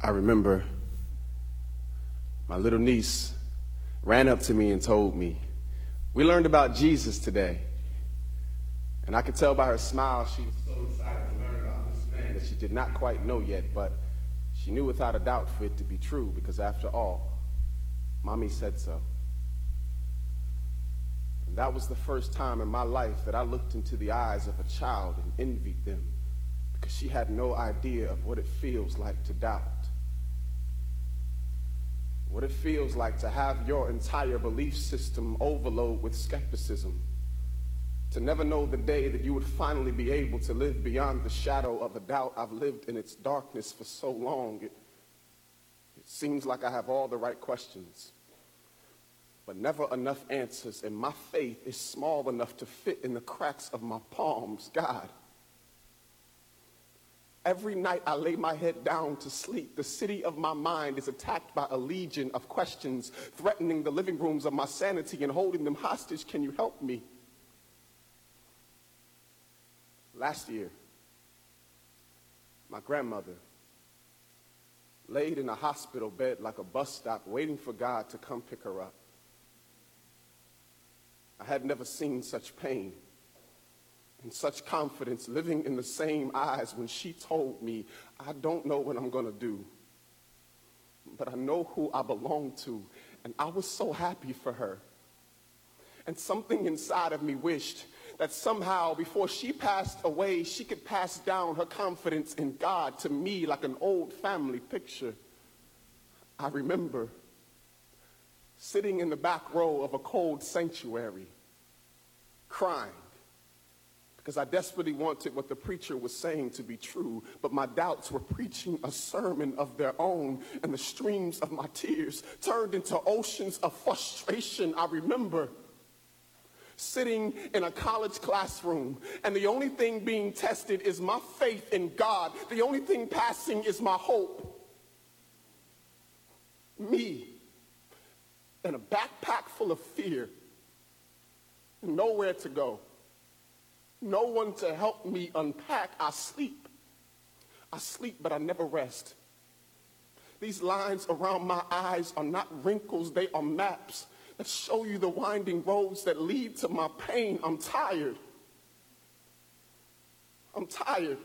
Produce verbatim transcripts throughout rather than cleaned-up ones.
I remember my little niece ran up to me and told me, "We learned about Jesus today." And I could tell by her smile she was so excited to learn about this man that she did not quite know yet, but she knew without a doubt for it to be true, because after all, Mommy said so. And that was the first time in my life that I looked into the eyes of a child and envied them, because she had no idea of what it feels like to doubt. What it feels like to have your entire belief system overload with skepticism. To never know the day that you would finally be able to live beyond the shadow of a doubt. I've lived in its darkness for so long. It, it seems like I have all the right questions, but never enough answers, and my faith is small enough to fit in the cracks of my palms. God, every night I lay my head down to sleep, the city of my mind is attacked by a legion of questions, threatening the living rooms of my sanity and holding them hostage. Can you help me? Last year, my grandmother laid in a hospital bed like a bus stop, waiting for God to come pick her up. I had never seen such pain and such confidence living in the same eyes when she told me, "I don't know what I'm going to do, but I know who I belong to." And I was so happy for her. And something inside of me wished that somehow before she passed away, she could pass down her confidence in God to me like an old family picture. I remember sitting in the back row of a cold sanctuary, crying, because I desperately wanted what the preacher was saying to be true, but my doubts were preaching a sermon of their own, and the streams of my tears turned into oceans of frustration. I remember sitting in a college classroom, and the only thing being tested is my faith in God. The only thing passing is my hope. Me, in a backpack full of fear, nowhere to go, no one to help me unpack. I sleep. I sleep, but I never rest. These lines around my eyes are not wrinkles, they are maps that show you the winding roads that lead to my pain. I'm tired. I'm tired.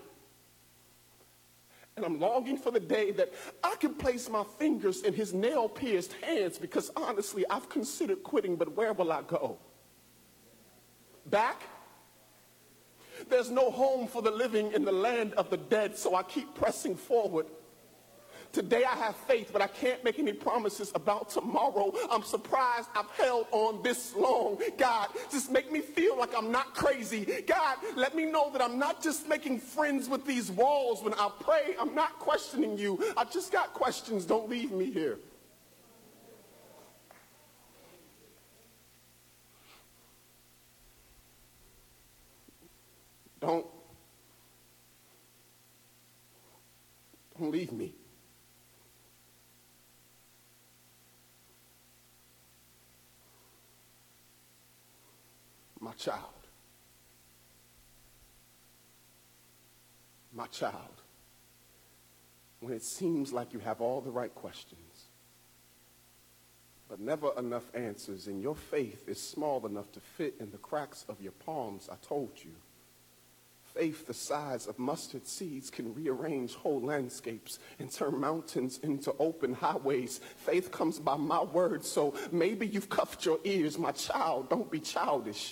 And I'm longing for the day that I can place my fingers in his nail-pierced hands, because honestly, I've considered quitting, but where will I go? Back? There's no home for the living in the land of the dead, so I keep pressing forward. Today I have faith, but I can't make any promises about tomorrow. I'm surprised I've held on this long. God, just make me feel like I'm not crazy. God, let me know that I'm not just making friends with these walls. When I pray, I'm not questioning you. I just got questions. Don't leave me here. Don't, don't leave me. My child, my child, when it seems like you have all the right questions, but never enough answers, and your faith is small enough to fit in the cracks of your palms, I told you, faith the size of mustard seeds can rearrange whole landscapes and turn mountains into open highways. Faith comes by my word, so maybe you've cuffed your ears. My child, don't be childish.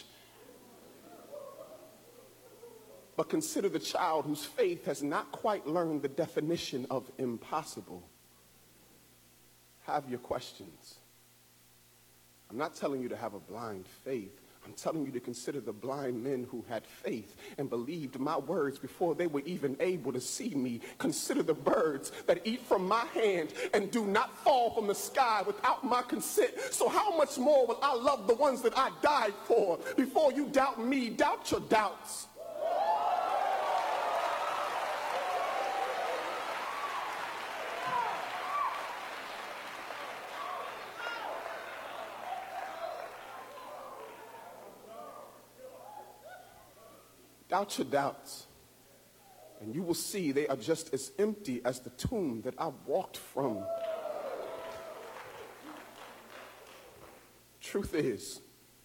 But consider the child whose faith has not quite learned the definition of impossible. Have your questions. I'm not telling you to have a blind faith. I'm telling you to consider the blind men who had faith and believed my words before they were even able to see me. Consider the birds that eat from my hand and do not fall from the sky without my consent. So how much more will I love the ones that I died for? Before you doubt me, doubt your doubts. Doubt your doubts. and you will see they are just as empty as the tomb that I walked from. Truth is,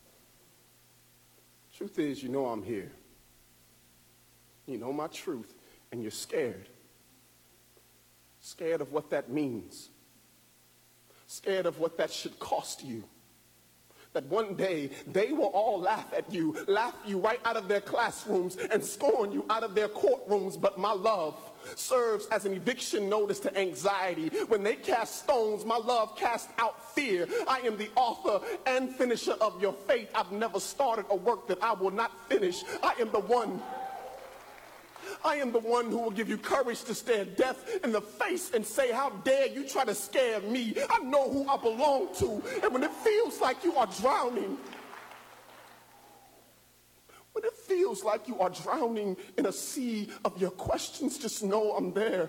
truth is, you know I'm here. You know my truth, and you're scared. Scared of what that means. Scared of what that should cost you. That one day they will all laugh at you, laugh you right out of their classrooms and scorn you out of their courtrooms. But my love serves as an eviction notice to anxiety. When they cast stones, my love casts out fear. I am the author and finisher of your faith. I've never started a work that I will not finish. I am the one. I am the one who will give you courage to stare death in the face and say, how dare you try to scare me? I know who I belong to. And when it feels like you are drowning, when it feels like you are drowning in a sea of your questions, just know I'm there.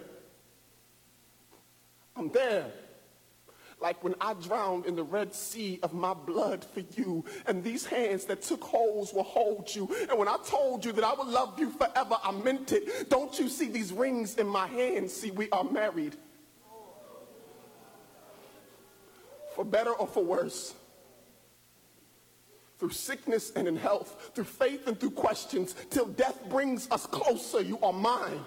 I'm there. Like when I drowned in the Red Sea of my blood for you, and these hands that took holes will hold you. And when I told you that I would love you forever, I meant it. Don't you see these rings in my hands? See, we are married. For better or for worse. Through sickness and in health, through faith and through questions, till death brings us closer, you are mine.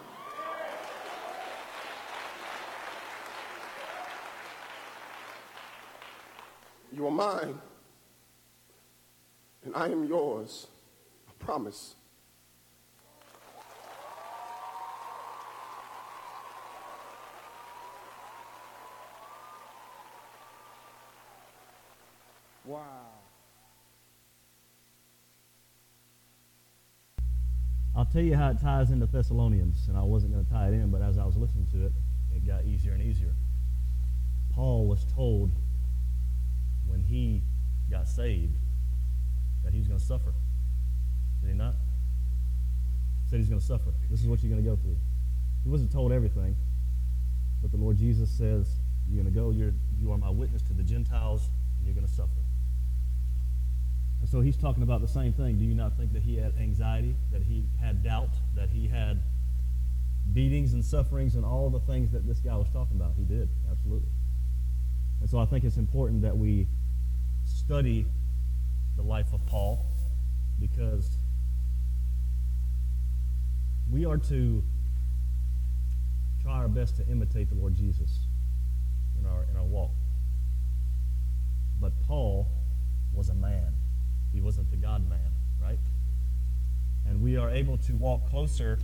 You are mine, and I am yours, I promise. Wow. I'll tell you how it ties into Thessalonians, and I wasn't going to tie it in, but as I was listening to it, it got easier and easier. Paul was told when he got saved that he was going to suffer. Did he not? He said he's going to suffer. This is what you're going to go through. He wasn't told everything, but the Lord Jesus says, you're going to go, you're, you are my witness to the Gentiles, and you're going to suffer. And so he's talking about the same thing. Do you not think that he had anxiety, that he had doubt, that he had beatings and sufferings and all the things that this guy was talking about? He did, absolutely. And so I think it's important that we study the life of Paul, because we are to try our best to imitate the Lord Jesus in our in our walk. But Paul was a man. He wasn't the God-man, right? And we are able to walk closer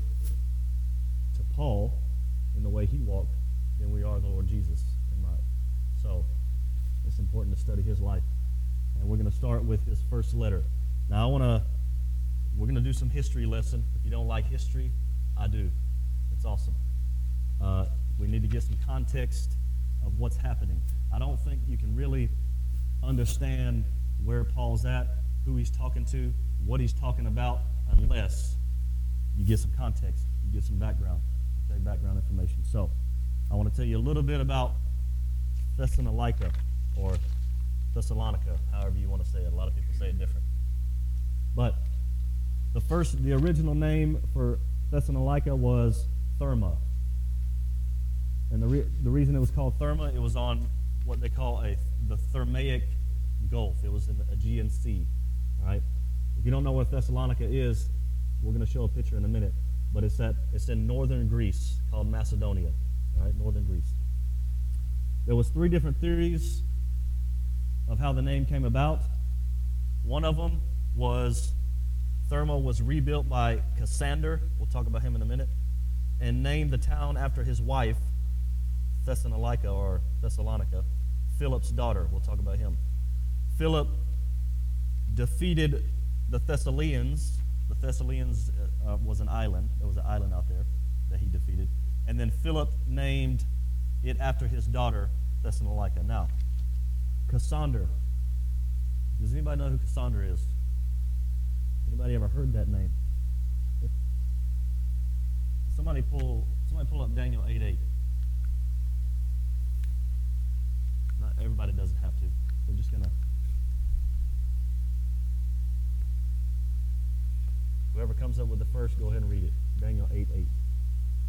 to Paul in the way he walked than we are the Lord Jesus in life. So it's important to study his life. And we're going to start with his first letter. Now I want to, we're going to do some history lesson. If you don't like history, I do. It's awesome. Uh, we need to get some context of what's happening. I don't think you can really understand where Paul's at, who he's talking to, what he's talking about, unless you get some context, you get some background, okay, background information. So I want to tell you a little bit about Thessalonica, or Thessalonica, however you want to say it. A lot of people say it different. But the first, the original name for Thessalonica was Therma. And the, re- the reason it was called Therma, it was on what they call a the Thermaic Gulf. It was in the Aegean Sea, right? If you don't know where Thessalonica is, we're going to show a picture in a minute, but it's at it's in northern Greece, called Macedonia, all right, northern Greece. There was three different theories of how the name came about. One of them was Therma was rebuilt by Cassander, we'll talk about him in a minute, and named the town after his wife, Thessalonica or Thessalonica, Philip's daughter. We'll talk about him. Philip defeated the Thessalians. The Thessalians uh, was an island. There was an island out there that he defeated. And then Philip named it after his daughter, Thessalonica. Now, Cassander. Does anybody know who Cassander is? Anybody ever heard that name? Somebody pull, somebody pull up Daniel eight eight. Not everybody doesn't have to. We're just going to... Whoever comes up with the first, go ahead and read it. Daniel eight eight.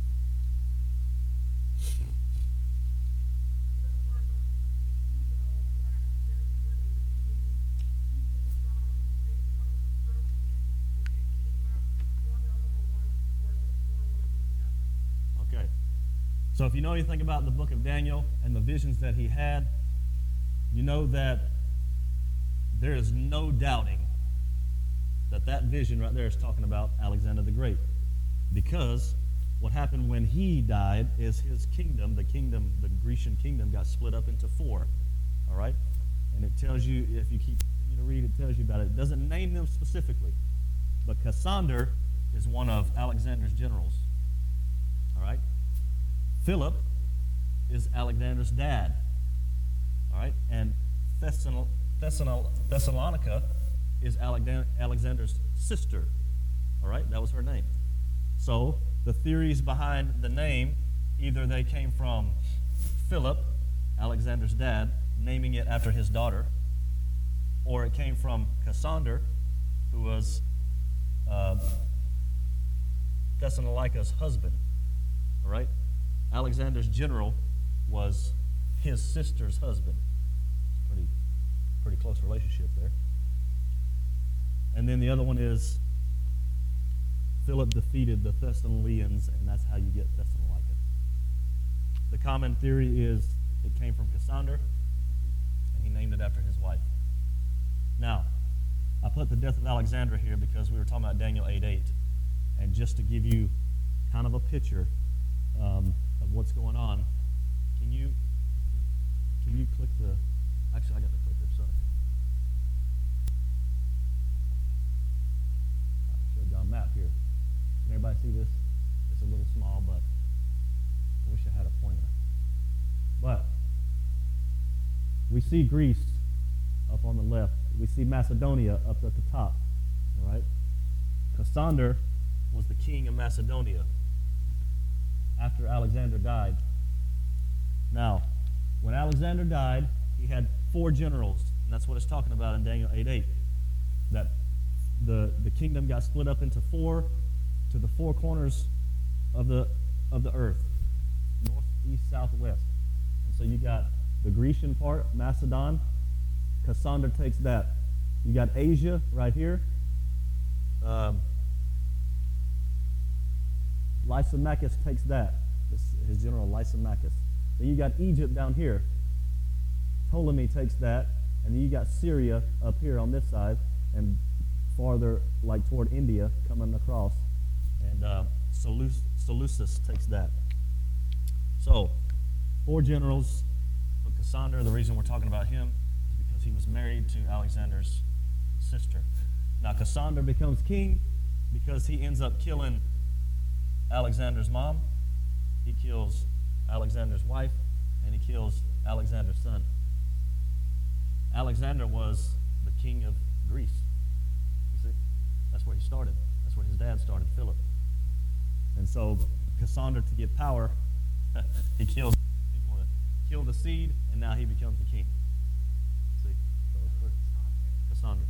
So if you know anything about the book of Daniel and the visions that he had, you know that there is no doubting that that vision right there is talking about Alexander the Great. Because what happened when he died is his kingdom, the kingdom, the Grecian kingdom, got split up into four. All right? And it tells you, if you keep continue to read, it tells you about it. It doesn't name them specifically. But Cassander is one of Alexander's generals. All right? Philip is Alexander's dad. All right? And Thessalon- Thessalon- Thessalonica is Alexander's sister. All right? That was her name. So the theories behind the name, either they came from Philip, Alexander's dad, naming it after his daughter, or it came from Cassander, who was uh, Thessalonica's husband. All right? Alexander's general was his sister's husband. Pretty, pretty close relationship there. And then the other one is Philip defeated the Thessalonians, and that's how you get Thessalonica. The common theory is it came from Cassander, and he named it after his wife. Now, I put the death of Alexander here because we were talking about Daniel eight eight, and just to give you kind of a picture um, of what's going on, can you can you click the? Actually, I got the clicker. Sorry. I showed y'all a map here. Can everybody see this? It's a little small, but I wish I had a pointer. But we see Greece up on the left. We see Macedonia up at the top. All right? Cassander was the king of Macedonia after Alexander died. Now, when Alexander died, he had four generals, and that's what it's talking about in Daniel eight eight. That the, the kingdom got split up into four, to the four corners of the of the earth, north, east, south, west. And so you got the Grecian part, Macedon. Cassander takes that. You got Asia right here. Um, Lysimachus takes that. This, his general Lysimachus. Then you got Egypt down here. Ptolemy takes that, and then you got Syria up here on this side, and farther, like toward India, coming across. And uh, Seleucus, Seleucus takes that. So, four generals. But Cassander, the reason we're talking about him is because he was married to Alexander's sister. Now, Cassander becomes king because he ends up killing Alexander's mom. He kills Alexander's wife, and he kills Alexander's son. Alexander was the king of Greece. You see? That's where he started. That's where his dad started, Philip. And so Cassander, to get power, he kills people to kill the seed, and now he becomes the king. See? So it's pretty, Cassander.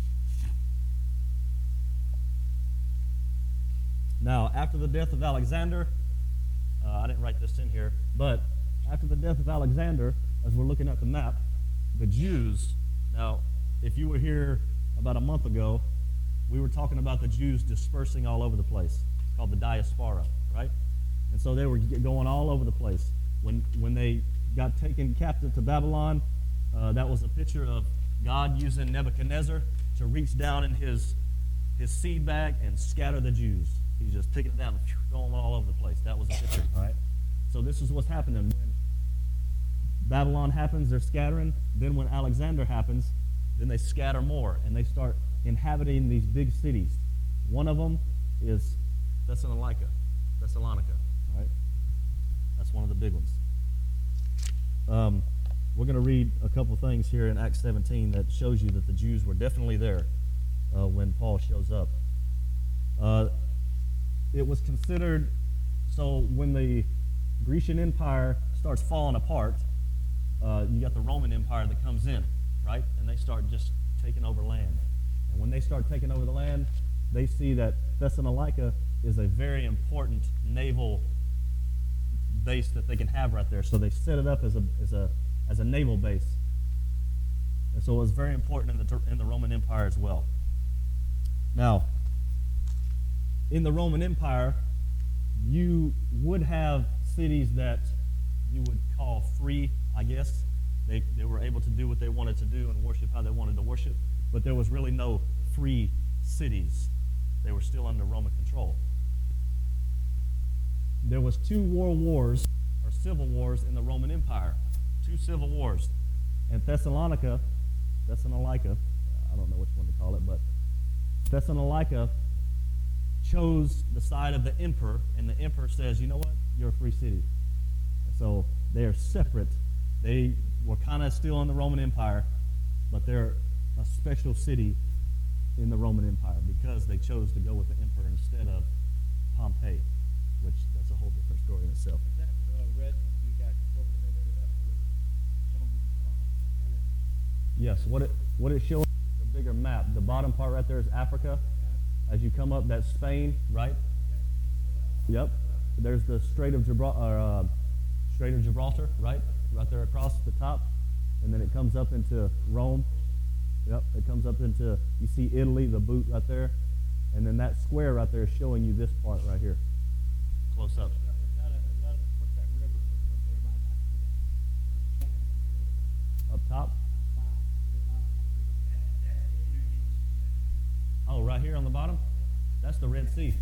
Now, after the death of Alexander, uh, I didn't write this in here, but after the death of Alexander, as we're looking at the map, the Jews, now, if you were here about a month ago, we were talking about the Jews dispersing all over the place. It's called the diaspora, right? And so they were going all over the place. When, when they got taken captive to Babylon, uh, that was a picture of God using Nebuchadnezzar to reach down in his, his seed bag and scatter the Jews. He's just picking it down and going all over the place. That was a picture, right? So this is what's happening. When Babylon happens, they're scattering. Then when Alexander happens, then they scatter more, and they start inhabiting these big cities. One of them is Thessalonica, Thessalonica, right? That's one of the big ones. Um, we're going to read a couple things here in Acts seventeen that shows you that the Jews were definitely there uh, when Paul shows up. Uh, it was considered, so when the Grecian Empire starts falling apart, uh, you got the Roman Empire that comes in, right? And they start just taking over land. And when they start taking over the land, they see that Thessalonica is a very important naval base that they can have right there. So they set it up as a as a as a naval base. And so it was very important in the in the Roman Empire as well. Now, in the Roman Empire, you would have cities that you would call free, I guess. They, they were able to do what they wanted to do and worship how they wanted to worship, but there was really no free cities. They were still under Roman control. There was two world wars, or civil wars, in the Roman Empire. Two civil wars. And Thessalonica, Thessalonica, I don't know which one to call it, but Thessalonica chose the side of the emperor, and the emperor says, you know what, you're a free city. And so they are separate. They were kind of still in the Roman Empire, but they're a special city in the Roman Empire because they chose to go with the emperor instead of Pompey, which that's a whole different story in itself. Is that uh, red we got over there? That was some, uh, Yes, what it what it shows is a bigger map. The bottom part right there is Africa. As you come up, that's Spain, right? Yep. There's the Strait of Gibraltar, uh, Strait of Gibraltar, right? Right there across the top, and then it comes up into Rome. Yep, it comes up into, you see Italy, the boot right there, and then that square right there is showing you this part right here, close up. is that a, is that a, what's that river? Everybody not see that? Up top. Oh, right here on the bottom? That's the Red Sea.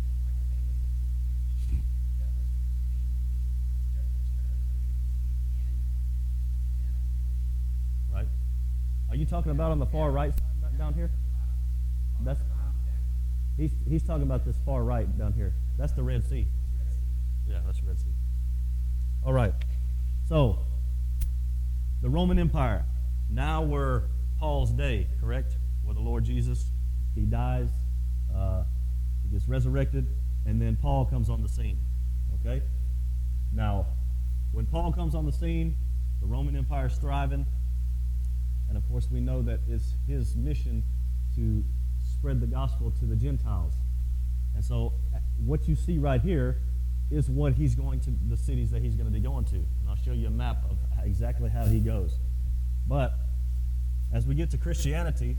Right. Are you talking about on the far right side down here? That's he's he's talking about this far right down here. That's the Red Sea. Yeah, that's the Red Sea. All right. So the Roman Empire. Now we're Paul's day, correct? Where the Lord Jesus, he dies, uh, he gets resurrected, and then Paul comes on the scene. Okay? Now, when Paul comes on the scene, the Roman Empire is thriving, and of course we know that it's his mission to spread the gospel to the Gentiles. And so what you see right here is what he's going to, the cities that he's going to be going to. And I'll show you a map of how, exactly how he goes. But as we get to Christianity,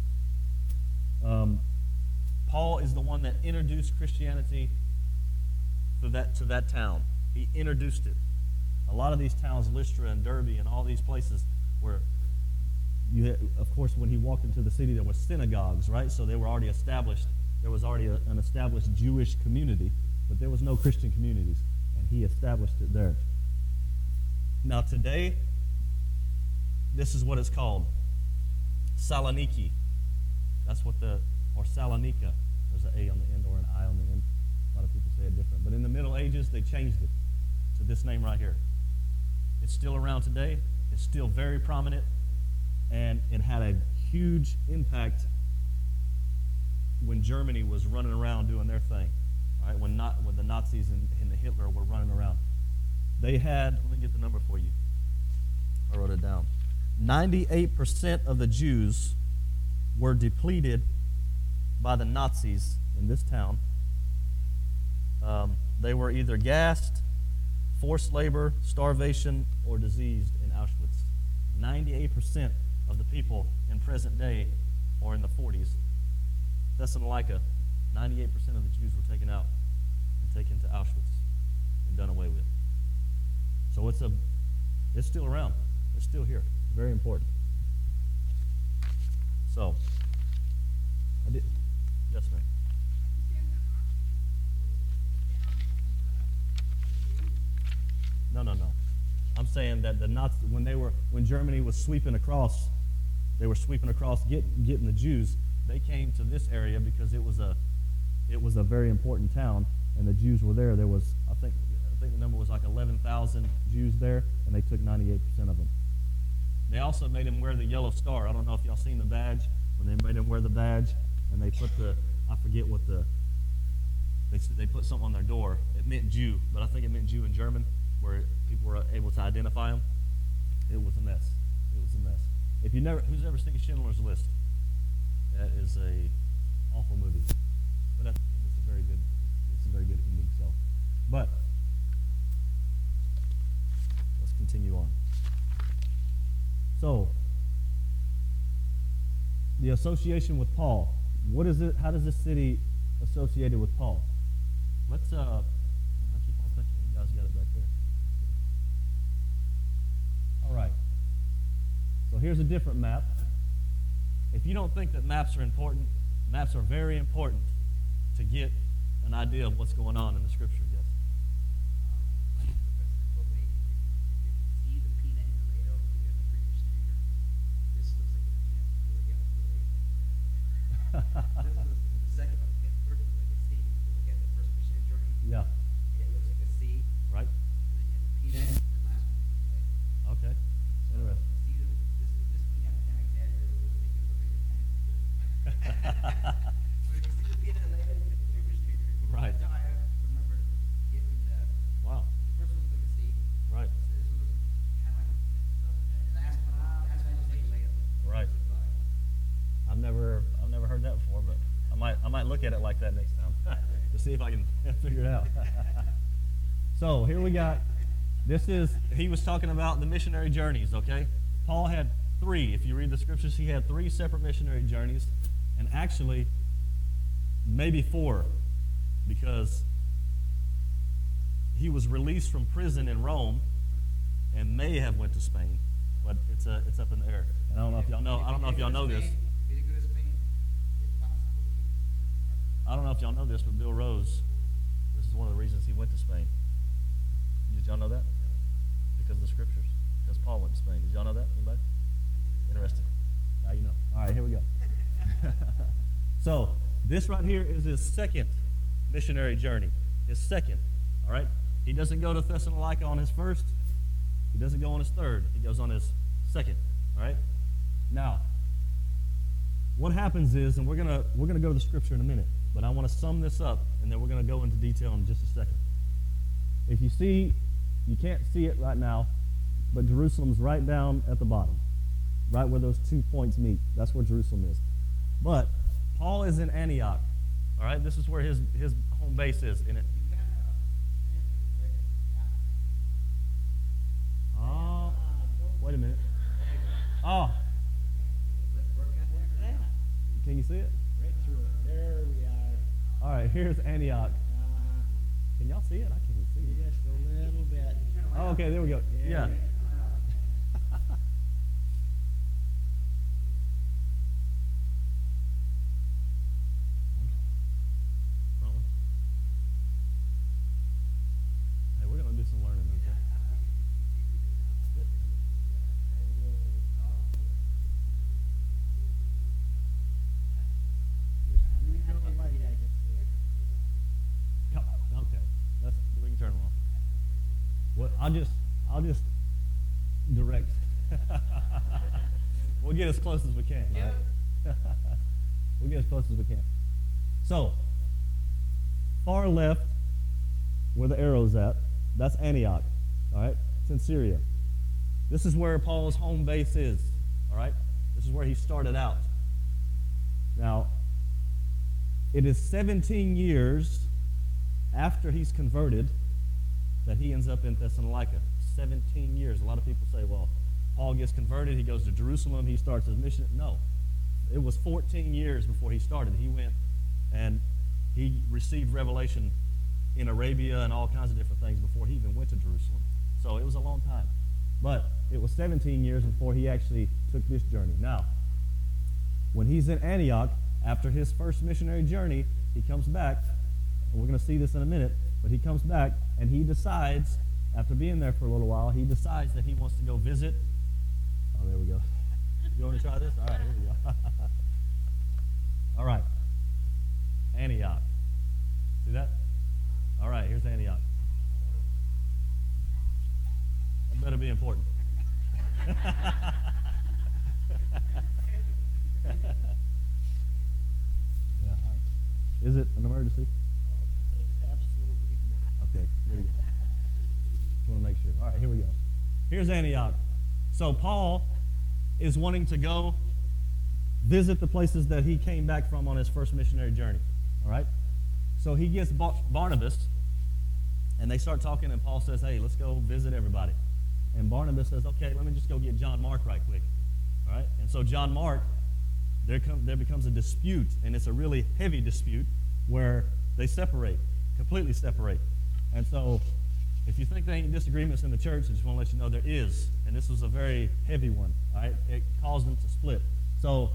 um, Paul is the one that introduced Christianity to that, to that town. He introduced it. A lot of these towns, Lystra and Derbe and all these places where, you had, of course, when he walked into the city, there were synagogues, right? So they were already established. There was already a, an established Jewish community, but there was no Christian communities, and he established it there. Now today, this is what it's called. Saloniki. That's what the, or Salonika. There's an A on the end or an I on the end. A lot of people say it different. But in the Middle Ages, they changed it to this name right here. It's still around today. It's still very prominent. And it had a huge impact when Germany was running around doing their thing. All right, when not when the Nazis and, and the Hitler were running around. They had, let me get the number for you. I wrote it down. ninety-eight percent of the Jews were depleted by the Nazis in this town. Um, they were either gassed, forced labor, starvation, or diseased in Auschwitz. ninety-eight percent of the people in present day, or in the forties, Thessalonica, ninety-eight percent of the Jews were taken out and taken to Auschwitz and done away with. So it's a, it's still around. It's still here. Very important. So, I did. Yes, ma'am. No, no, no. I'm saying that the Nazis, when they were, when Germany was sweeping across, they were sweeping across, get, getting the Jews. They came to this area because it was a, it was a very important town, and the Jews were there. There was, I think, I think the number was like eleven thousand Jews there, and they took ninety-eight percent of them. They also made him wear the yellow star. I don't know if y'all seen the badge. When they made him wear the badge, and they put the, I forget what the, they they put something on their door. It meant Jew, but I think it meant Jew in German, where people were able to identify him. It was a mess. It was a mess. If you never, who's ever seen Schindler's List? That is a awful movie, but at the end it's a very good, it's a very good ending. So, but let's continue on. So, the association with Paul. What is it? How does this city associated with Paul? Let's. Uh, I keep on thinking. You guys got it back here's a different map. If you don't think that maps are important, maps are very important to get an idea of what's going on in the Scripture. Yes. Um, one professor told me, if you, if you can see the peanut in the Lato, you have the previous standard. This looks like a peanut. You look at it, really. This was the second one. The first was like a C. If you look at the first missionary journey, Yeah. it looks like a C. Right. And then you have the peanut, and the last one is the Lato. Okay. So Interesting. see the, this, this one you have to kind of exaggerate a little bit to make it look like a peanut. But if you see the peanut in the Lato, you have the previous standard. Right. That's how I remember getting the. Wow. The first one was like a C. Right. So this one was kind of like a peanut. And the last one, last one was like a Lato. Right. I've never I've never heard that before, but I might I might look at it like that next time to see if I can figure it out. So here we got, this is, he was talking about the missionary journeys, okay? Paul had three. If you read the scriptures, he had three separate missionary journeys, and actually maybe four, because he was released from prison in Rome and may have went to Spain, but it's a, it's up in the air. And I don't know if y'all know. I don't know if y'all know this. If you go to Spain, it's possible. I don't know if y'all know this, but Bill Rose, this is one of the reasons he went to Spain. Did y'all know that? Because of the scriptures. Because Paul went to Spain. Did y'all know that? Anybody? Interesting. Now you know. All right, here we go. So this right here is his second missionary journey. His second. All right? He doesn't go to Thessalonica on his first. He doesn't go on his third. He goes on his second. All right? Now, what happens is, and we're gonna we're gonna go to the scripture in a minute, but I want to sum this up, and then we're gonna go into detail in just a second. If you see, you can't see it right now, but Jerusalem's right down at the bottom, right where those two points meet. That's where Jerusalem is. But Paul is in Antioch. All right, this is where his his home base is in it. Oh, wait a minute. Oh, can you see it? Right through it. There we are. All right, here's Antioch. Uh-huh. Can y'all see it? I can't even see it. Just a little bit. Oh, okay, there we go. Yeah. Front one. Hey, we're gonna do some learning. Okay? Just real light, I can see it. Yeah, okay. Let's we can turn them off. What I'll just I'll just direct. We'll get as close as we can. Right? We'll get as close as we can. So, far left, where the arrow's at, that's Antioch. All right, it's in Syria. This is where Paul's home base is. All right, this is where he started out. Now, it is seventeen years after he's converted that he ends up in Thessalonica. seventeen years. A lot of people say, well, Paul gets converted, he goes to Jerusalem, he starts his mission. No. It was fourteen years before he started. He went and he received revelation in Arabia and all kinds of different things before he even went to Jerusalem. So it was a long time. But it was seventeen years before he actually took this journey. Now, when he's in Antioch, after his first missionary journey, he comes back, and we're going to see this in a minute, but he comes back and he decides, after being there for a little while, he decides that he wants to go visit. Oh, there we go. You want to try this? All right, here we go. All right. Antioch. See that? All right, here's Antioch. That better be important. Yeah, all right. Is it an emergency? Absolutely not. Okay, here we go. Just want to make sure. All right, here we go. Here's Antioch. So Paul is wanting to go visit the places that he came back from on his first missionary journey. All right? So he gets Bar- Barnabas, and they start talking, and Paul says, hey, let's go visit everybody. And Barnabas says, okay, let me just go get John Mark right quick. All right? And so John Mark, there, come, there becomes a dispute, and it's a really heavy dispute where they separate, completely separate. And so if you think there ain't disagreements in the church, I just want to let you know there is. And this was a very heavy one, all right? It caused them to split. So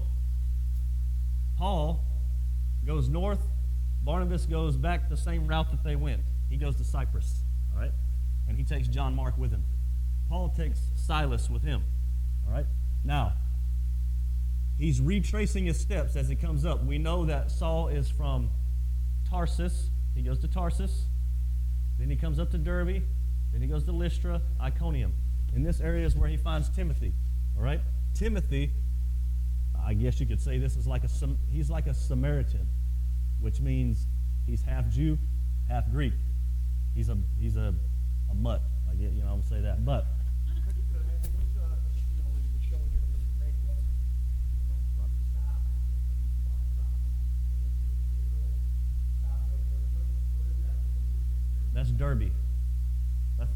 Paul goes north. Barnabas goes back the same route that they went. He goes to Cyprus, all right? And he takes John Mark with him. Paul takes Silas with him, all right? Now, he's retracing his steps as he comes up. We know that Saul is from Tarsus. He goes to Tarsus. Then he comes up to Derbe. Then he goes to Lystra, Iconium. In this area is where he finds Timothy, all right? Timothy, I guess you could say this is like a, he's like a Samaritan, which means he's half Jew, half Greek. He's a, he's a, a mutt, I get, you know, I'm going to say that. But Could you could I, what's uh, you know, when you showed you the great one, you know, from the stop and and walk around and stop right there. What, what is that? that's Derbe. That's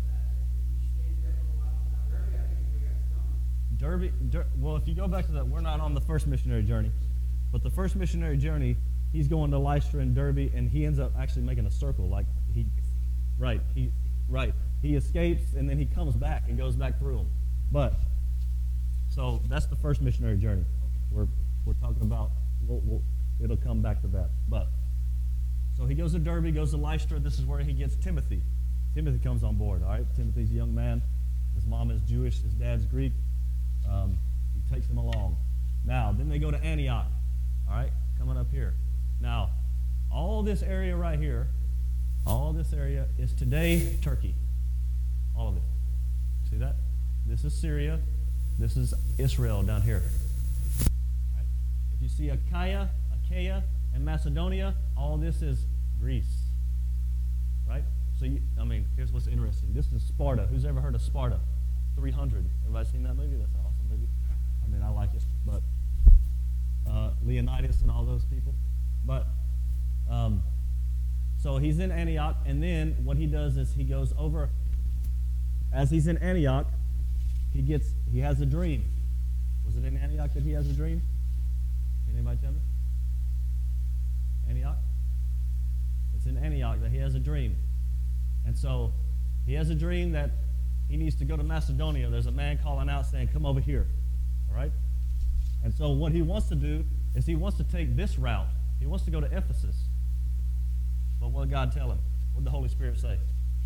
Derbe, Der, well, if you go back to that, we're not on the first missionary journey. But the first missionary journey, he's going to Lystra and Derbe, and he ends up actually making a circle. Like he, right, he, right. He escapes, and then he comes back and goes back through them. But, so that's the first missionary journey. We're, we're talking about, we'll, we'll, it'll come back to that. But, so he goes to Derbe, goes to Lystra. This is where he gets Timothy. Timothy comes on board, all right? Timothy's a young man. His mom is Jewish. His dad's Greek. Um, he takes him along. Now, then they go to Antioch, all right? Coming up here. Now, all this area right here, all this area is today Turkey. All of it. See that? This is Syria. This is Israel down here. All right? If you see Achaia, Achaia, and Macedonia, all this is Greece. Right? So, you, I mean, here's what's interesting. This is Sparta. Who's ever heard of Sparta? three hundred. Everybody seen that movie? That's an awesome movie. I mean, I like it. But uh, Leonidas and all those people. But, um, so he's in Antioch, and then what he does is he goes over, as he's in Antioch, he gets, he has a dream. Was it in Antioch that he has a dream? Anybody tell me? Antioch? It's in Antioch that he has a dream. And so he has a dream that he needs to go to Macedonia. There's a man calling out saying, come over here. All right? And so what he wants to do is he wants to take this route. He wants to go to Ephesus. But what did God tell him? What did the Holy Spirit say?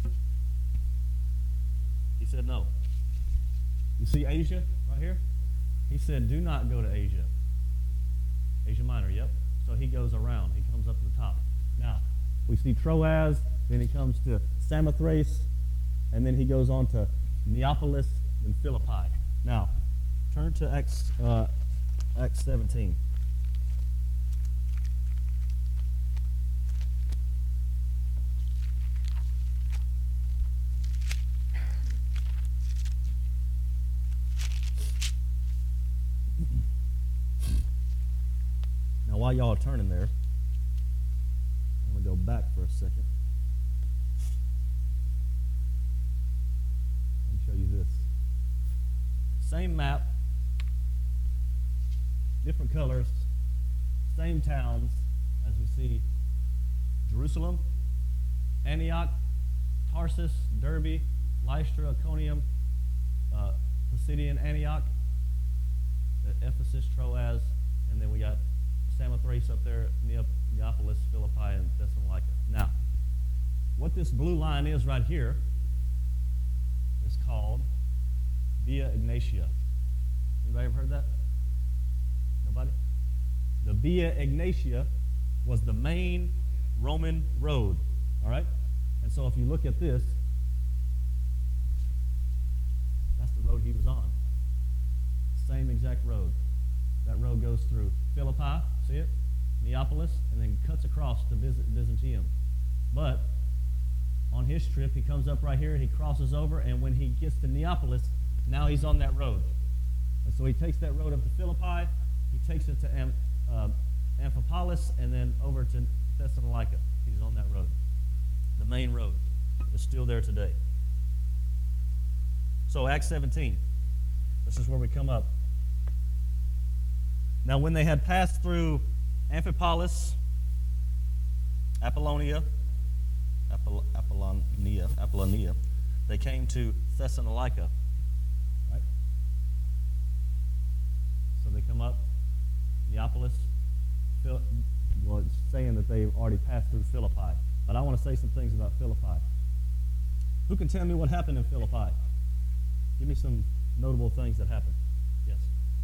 He said no. You see Asia right here? He said, do not go to Asia. Asia Minor, yep. So he goes around. He comes up to the top. Now, we see Troas, then he comes to Samothrace, and then he goes on to Neapolis and Philippi. Now, turn to Acts, uh, Acts seventeen. Now, while y'all are turning there, I'm going to go back for a second and show you this. Same map, different colors, same towns as we see Jerusalem, Antioch, Tarsus, Derbe, Lystra, Iconium, uh, Pisidian Antioch, Ephesus, Troas, and then we got Samothrace up there, Neapolis, Philippi, and Thessalonica. Now, what this blue line is right here is called Via Ignatia. Anybody ever heard that? Nobody? The Via Ignatia was the main Roman road, all right? And so if you look at this, that's the road he was on. Same exact road. That road goes through Philippi, see it? Neapolis, and then cuts across to Byzantium. But on his trip, he comes up right here, he crosses over, and when he gets to Neapolis, now he's on that road. And so he takes that road up to Philippi, he takes it to Am, uh, Amphipolis, and then over to Thessalonica. He's on that road. The main road is still there today. So Acts seventeen, this is where we come up. Now, when they had passed through Amphipolis, Apollonia, Apoll- Apollonia, Apollonia, they came to Thessalonica, right? So they come up, Neapolis, Phil- well, it's saying that they've already passed through Philippi. But I want to say some things about Philippi. Who can tell me what happened in Philippi? Give me some notable things that happened. Yes.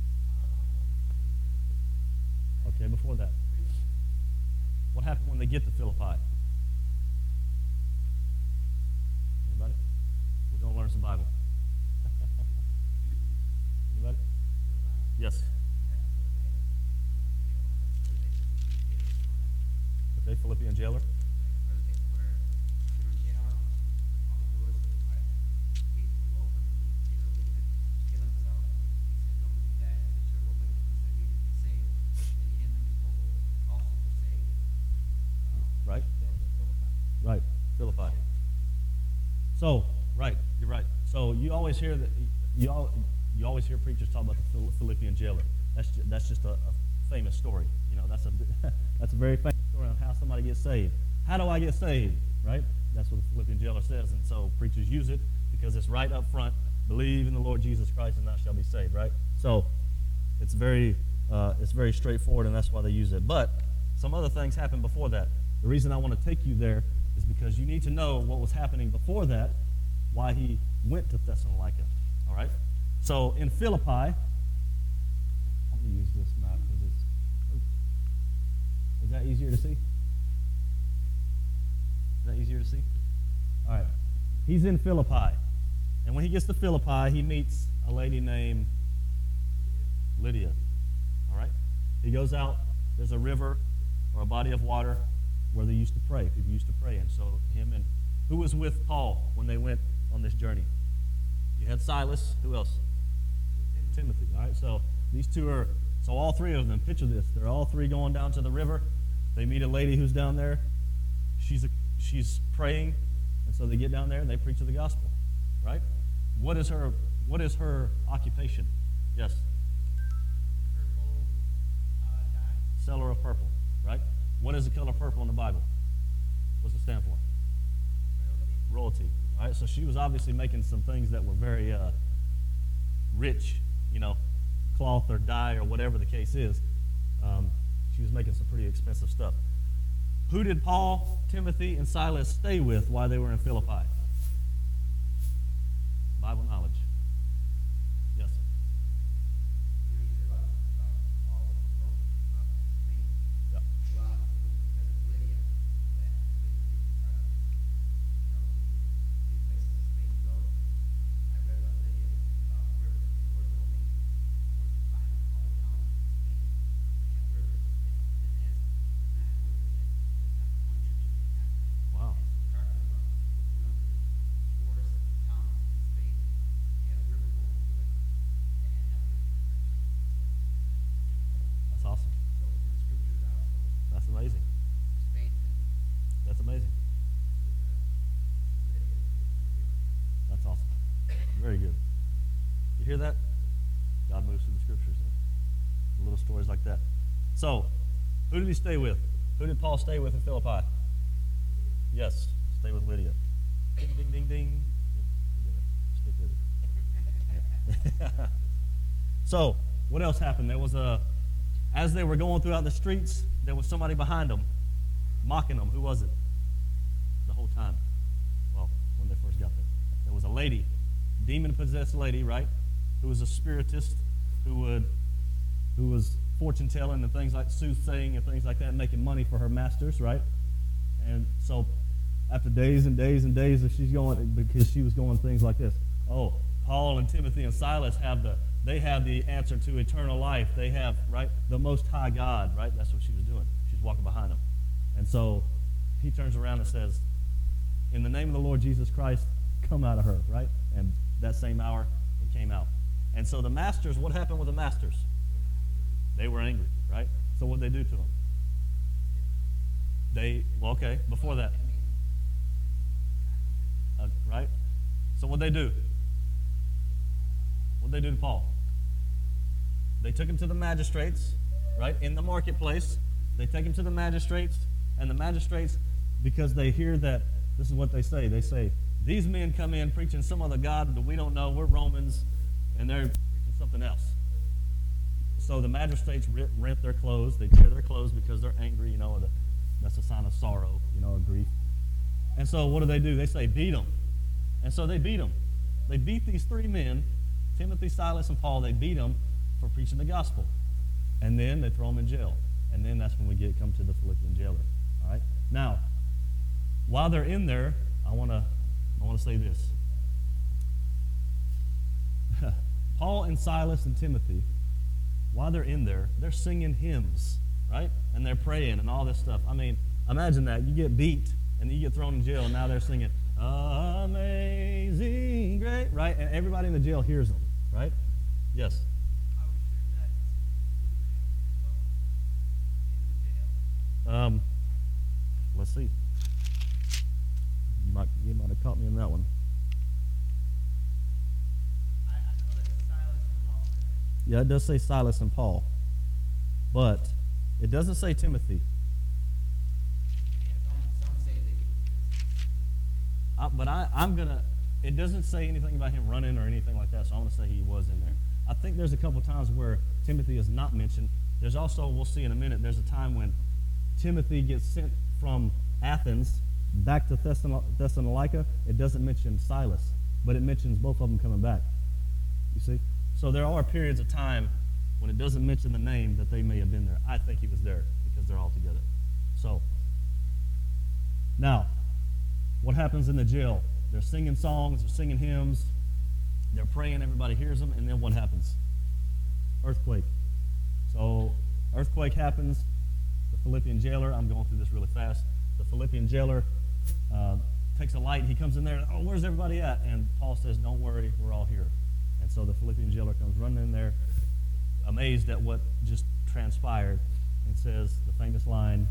Okay, before that. What happened when they get to Philippi? Anybody? We're going to learn some Bible. Anybody? Yes. Okay, Philippian jailer. Right? Right, Philippi. So, right, you're right. So you always hear that you all, you always hear preachers talk about the Philippian jailer. That's just, that's just a, a famous story. You know, that's a that's a very famous story on how somebody gets saved. How do I get saved? Right? That's what the Philippian jailer says, and so preachers use it because it's right up front. Believe in the Lord Jesus Christ, and thou shalt be saved. Right? So it's very uh, it's very straightforward, and that's why they use it. But some other things happened before that. The reason I want to take you there is because you need to know what was happening before that, why he went to Thessalonica. All right? So in Philippi, I'm going to use this map because it's. Is that easier to see? Is that easier to see? All right. He's in Philippi. And when he gets to Philippi, he meets a lady named Lydia. All right? He goes out. There's a river or a body of water where they used to pray. People used to pray. And so him and who was with Paul when they went on this journey? You had Silas. Who else? Timothy. All right. So these two are, so all three of them, picture this. They're all three going down to the river. They meet a lady who's down there. She's a, she's praying. And so they get down there and they preach the gospel. Right? What is her, what is her occupation? Yes? Purple uh, dye. Seller of purple. Right? What is the color purple in the Bible? What's it stand for? Royalty. All right, so she was obviously making some things that were very uh, rich, you know, cloth or dye or whatever the case is. Um, she was making some pretty expensive stuff. Who did Paul, Timothy, and Silas stay with while they were in Philippi? Bible knowledge. Yes. You know, you said about, about Paul was broke, about Spain. Yeah. Well, it was because of Lydia that Lydia trusted. You know, any places in Spain you go, I read about Lydia, about rivers. The Lord told me, when you find all the towns in Spain, they have rivers. This has not a river that there's not one church in the have. Wow. And so Tarquin was one of the poorest towns in Spain. They had a river going through it, and that was the That's awesome. So in the scriptures also, That's amazing. Spain and That's amazing. Lydia. That's awesome. Very good. You hear that? God moves through the scriptures. Huh? Little stories like that. So, who did he stay with? Who did Paul stay with in Philippi? Yes, stay with Lydia. Ding, ding, ding, ding. Stick with it. So, what else happened? There was a, as they were going throughout the streets, there was somebody behind them, mocking them. Who was it? The whole time. Well, when they first got there. There was a lady, demon-possessed lady, right? Who was a spiritist, who would, who was fortune-telling and things like soothsaying and things like that, making money for her masters, right? And so, after days and days and days of she's going, because she was going things like this. Oh, Paul and Timothy and Silas have the, they have the answer to eternal life. They have, right, the Most High God, right? That's what she was doing. She's walking behind them. And so, he turns around and says, in the name of the Lord Jesus Christ, come out of her, right? And that same hour, it came out. And so the masters, what happened with the masters? They were angry, right? So what did they do to them? They, well, okay, before that. Uh, right? So what did they do? What did they do to Paul? They took him to the magistrates, right, in the marketplace. They take him to the magistrates, and the magistrates, because they hear that, this is what they say. They say, These men come in preaching some other God that we don't know. We're Romans, and they're preaching something else. So the magistrates rent their clothes. They tear their clothes because they're angry, you know, or the, that's a sign of sorrow, you know, or grief. And so what do they do? They say, beat them. And so they beat them. They beat these three men, Timothy, Silas, and Paul. They beat them for preaching the gospel. And then they throw them in jail. And then that's when we get come to the Philippian jailer. All right? Now, while they're in there, I want to I want to say this. Paul and Silas and Timothy, while they're in there, they're singing hymns, right? And they're praying and all this stuff. I mean, imagine that. You get beat, and then you get thrown in jail, and now they're singing, Amazing Grace, right? And everybody in the jail hears them, right? Yes? Are we sure that in the jail? Um, let's see. You might, you might have caught me in that one. I, I know that Silas and Paul are there. Yeah, it does say Silas and Paul. But it doesn't say Timothy. Yeah, some, some say they can. I, but I, I'm going to, it doesn't say anything about him running or anything like that, so I'm going to say he was in there. I think there's a couple times where Timothy is not mentioned. There's also, we'll see in a minute, there's a time when Timothy gets sent from Athens back to Thessalonica. It doesn't mention Silas, but it mentions both of them coming back. You see? So there are periods of time when it doesn't mention the name that they may have been there. I think he was there because they're all together. So, now, what happens in the jail? They're singing songs, they're singing hymns, they're praying, everybody hears them, and then what happens? Earthquake. So, earthquake happens. The Philippian jailer, I'm going through this really fast. The Philippian jailer uh, takes a light. He comes in there, oh, where's everybody at? And Paul says, don't worry, we're all here. And so the Philippian jailer comes running in there, amazed at what just transpired, and says the famous line,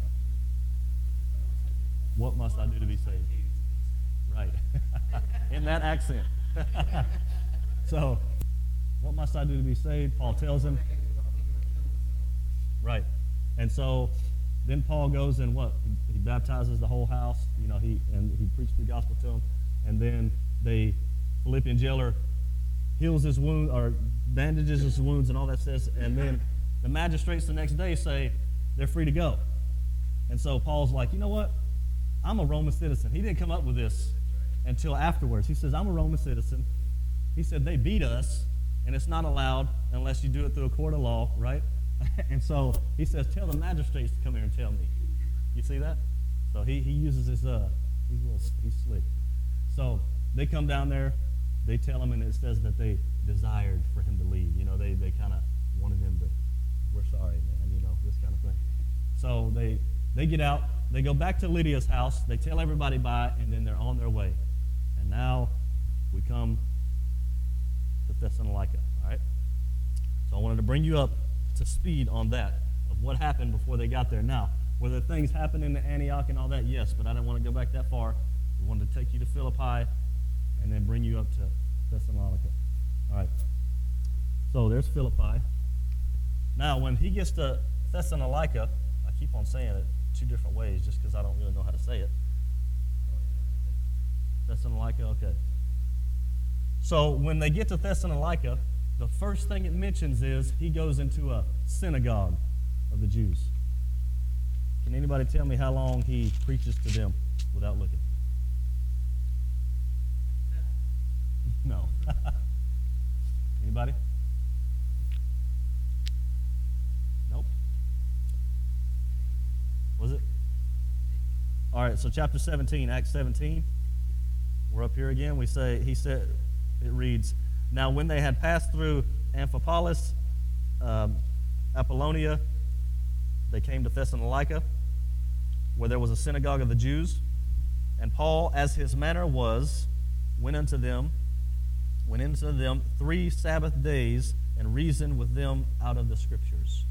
what must I do to be saved? Right. In that accent. So, what must I do to be saved? Paul tells him. Right. And so then Paul goes and what? He, he baptizes the whole house. You know, he and he preached the gospel to them. And then the Philippian jailer heals his wound or bandages his wounds and all that says. And then the magistrates the next day say they're free to go. And so Paul's like, you know what? I'm a Roman citizen. He didn't come up with this until afterwards. He says, I'm a Roman citizen. He said, they beat us, and it's not allowed unless you do it through a court of law, right? And so he says, tell the magistrates to come here and tell me. You see that? So he, he uses his, uh, he's a little, he's slick. So they come down there, they tell him, and it says that they desired for him to leave. You know, they, they kind of wanted him to, we're sorry, man, you know, this kind of thing. So they, they get out, they go back to Lydia's house, they tell everybody bye, and then they're on their way. And now we come to Thessalonica, all right? So I wanted to bring you up to speed on that, of what happened before they got there. Now, were there things happening in Antioch and all that? Yes, but I didn't want to go back that far. We wanted to take you to Philippi and then bring you up to Thessalonica. All right. So there's Philippi. Now, when he gets to Thessalonica, I keep on saying it two different ways just because I don't really know how to say it. Thessalonica, okay. So when they get to Thessalonica, the first thing it mentions is he goes into a synagogue of the Jews. Can anybody tell me how long he preaches to them without looking? No. Anybody? Nope. Was it? All right, so chapter seventeen, Acts seventeen. We're up here again. We say, he said, it reads, now when they had passed through Amphipolis, um, Apollonia, they came to Thessalonica, where there was a synagogue of the Jews. And Paul, as his manner was, went unto them, went into them three Sabbath days, and reasoned with them out of the Scriptures.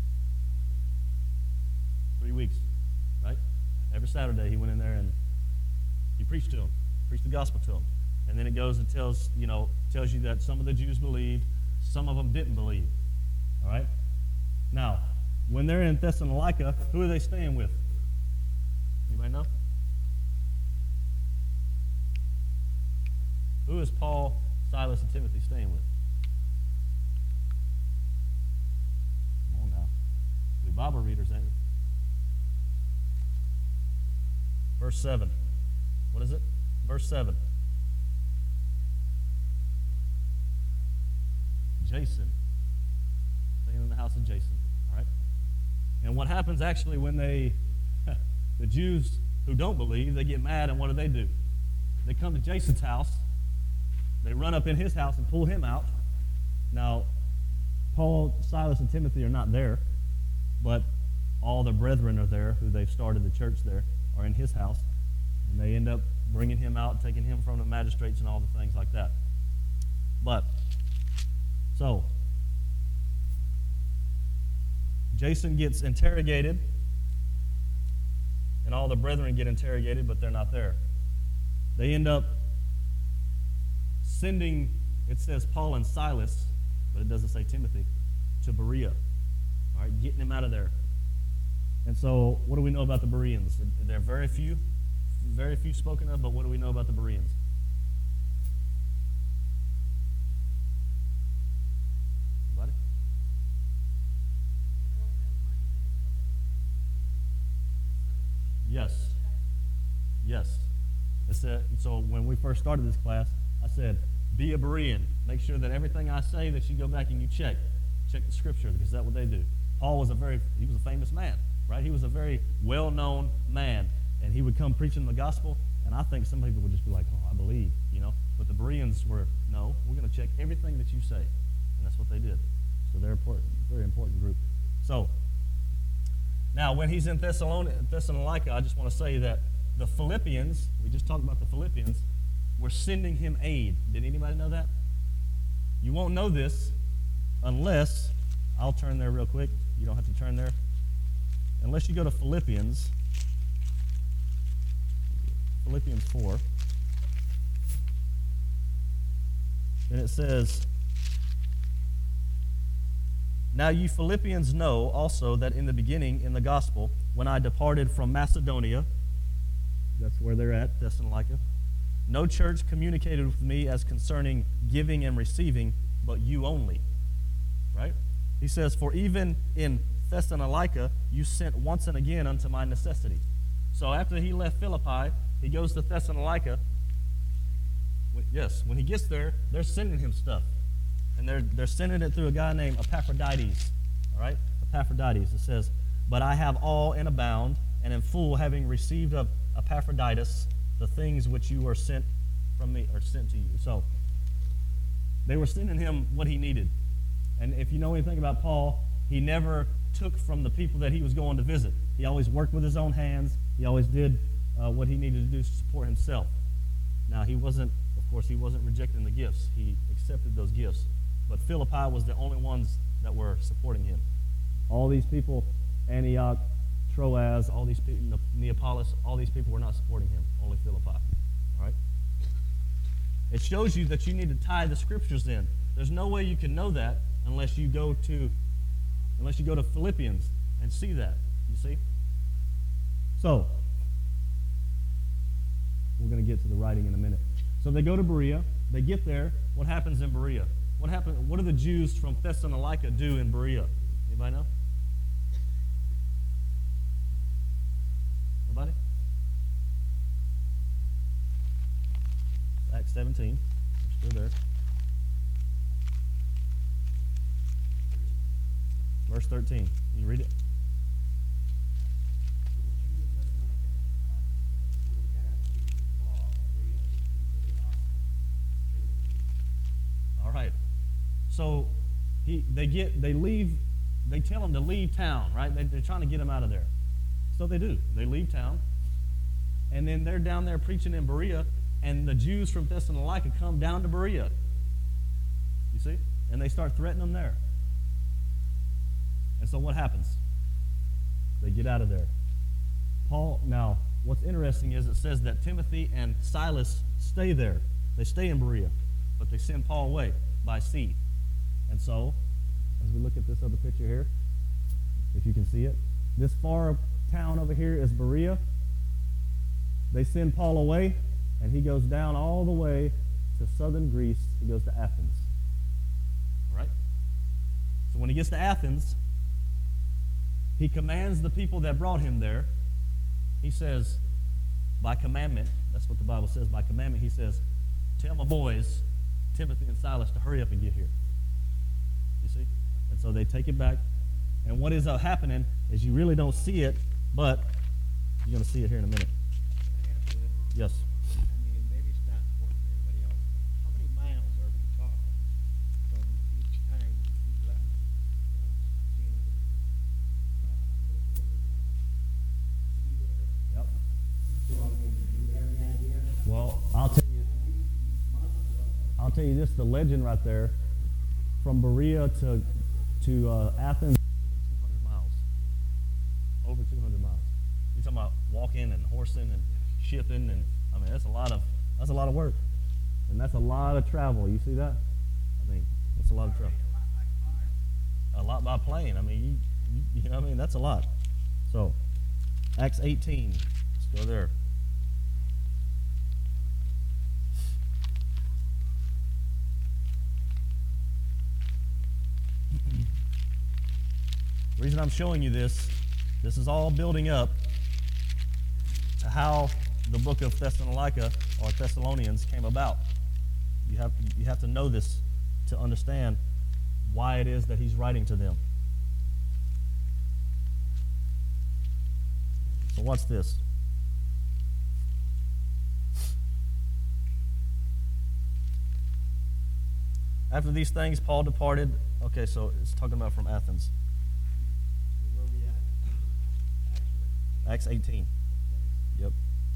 Three weeks, right? Every Saturday he went in there and he preached to them, preached the gospel to them. And then it goes and tells, you know, tells you that some of the Jews believed, some of them didn't believe. All right? Now, when they're in Thessalonica, who are they staying with? Anybody know? Who is Paul, Silas, and Timothy staying with? Come on now. We Bible readers, ain't we? Verse seven. What is it? Verse seven. Jason. Staying in the house of Jason. All right? And what happens actually when they, the Jews who don't believe, they get mad, and what do they do? They come to Jason's house. They run up in his house and pull him out. Now, Paul, Silas, and Timothy are not there, but all the brethren are there who they've started the church there, are in his house, and they end up bringing him out, taking him from the magistrates and all the things like that. But, so, Jason gets interrogated, and all the brethren get interrogated, but they're not there. They end up sending, it says Paul and Silas, but it doesn't say Timothy, to Berea. All right, getting him out of there. And so, what do we know about the Bereans? There are very few, very few spoken of, but what do we know about the Bereans? Anybody? Yes. Yes. It's a, so when we first started this class, I said, be a Berean. Make sure that everything I say that you go back and you check. Check the scripture, because that's what they do. Paul was a very, he was a famous man, right? He was a very well-known man, and he would come preaching the gospel, and I think some people would just be like, oh, I believe, you know? But the Bereans were, no, we're going to check everything that you say, and that's what they did. So they're a important, very important group. So, now when he's in Thessalonica, Thessalonica, I just want to say that the Philippians, we just talked about the Philippians, were sending him aid. Did anybody know that? You won't know this unless, I'll turn there real quick. You don't have to turn there. Unless you go to Philippians, Philippians four. Then it says, now you Philippians know also that in the beginning in the gospel, when I departed from Macedonia, that's where they're at, Thessalonica, no church communicated with me as concerning giving and receiving, but you only. Right? He says, for even in Thessalonica you sent once and again unto my necessity. So after he left Philippi, he goes to Thessalonica. When, yes, when he gets there, they're sending him stuff. And they're, they're sending it through a guy named Epaphroditus. All right? Epaphroditus. It says, but I have all in abound, and in full having received of Epaphroditus the things which you were sent from me, or sent to you. So they were sending him what he needed. And if you know anything about Paul, he never took from the people that he was going to visit. He always worked with his own hands. He always did uh, what he needed to do to support himself. Now, he wasn't, of course, he wasn't rejecting the gifts. He accepted those gifts. But Philippi was the only ones that were supporting him. All these people, Antioch, Troas, all these people, Neapolis, all these people were not supporting him. Only Philippi. All right? It shows you that you need to tie the scriptures in. There's no way you can know that unless you go to unless you go to Philippians and see that. You see? So, we're going to get to the writing in a minute. So they go to Berea. They get there. What happens in Berea? What happened? What do the Jews from Thessalonica do in Berea? Anybody know? Nobody? Acts seventeen. We're still there. Verse thirteen. Can you read it? All right. So he, they get, they leave, they tell him to leave town, right? They, they're trying to get him out of there. So they do. They leave town, and then they're down there preaching in Berea, and the Jews from Thessalonica come down to Berea. You see? And they start threatening them there. And so what happens? They get out of there. Paul, now, what's interesting is it says that Timothy and Silas stay there. They stay in Berea, but they send Paul away by sea. And so, as we look at this other picture here, if you can see it, this far town over here is Berea. They send Paul away, and he goes down all the way to southern Greece. He goes to Athens. All right? So when he gets to Athens, he commands the people that brought him there. He says, by commandment, that's what the Bible says, by commandment, he says, tell my boys, Timothy and Silas, to hurry up and get here. You see? And so they take it back. And what ends up happening is you really don't see it, but you're going to see it here in a minute. After that, Yes. I mean, maybe it's not important for everybody else. How many miles are we talking from each time he left? You know, seeing Yep. So, I mean, do you have any idea? Well, I'll tell you. I'll tell you this: the legend right there, from Berea to to uh, Athens, two hundred miles. Over two hundred miles. You're talking about walking and horsing and shipping, and I mean that's a lot of that's a lot of work, and that's a lot of travel. You see that? I mean, that's a lot of travel. A lot by plane. I mean, you, you, you know, what I mean, that's a lot. So, Acts eighteen. Let's go there. The reason I'm showing you this, this is all building up to how the book of Thessalonica or Thessalonians came about. You have, you have to know this to understand why it is that he's writing to them. So watch this. After these things, Paul departed. Okay, so it's talking about from Athens. Where we at? Actually. Acts eighteen. Yep.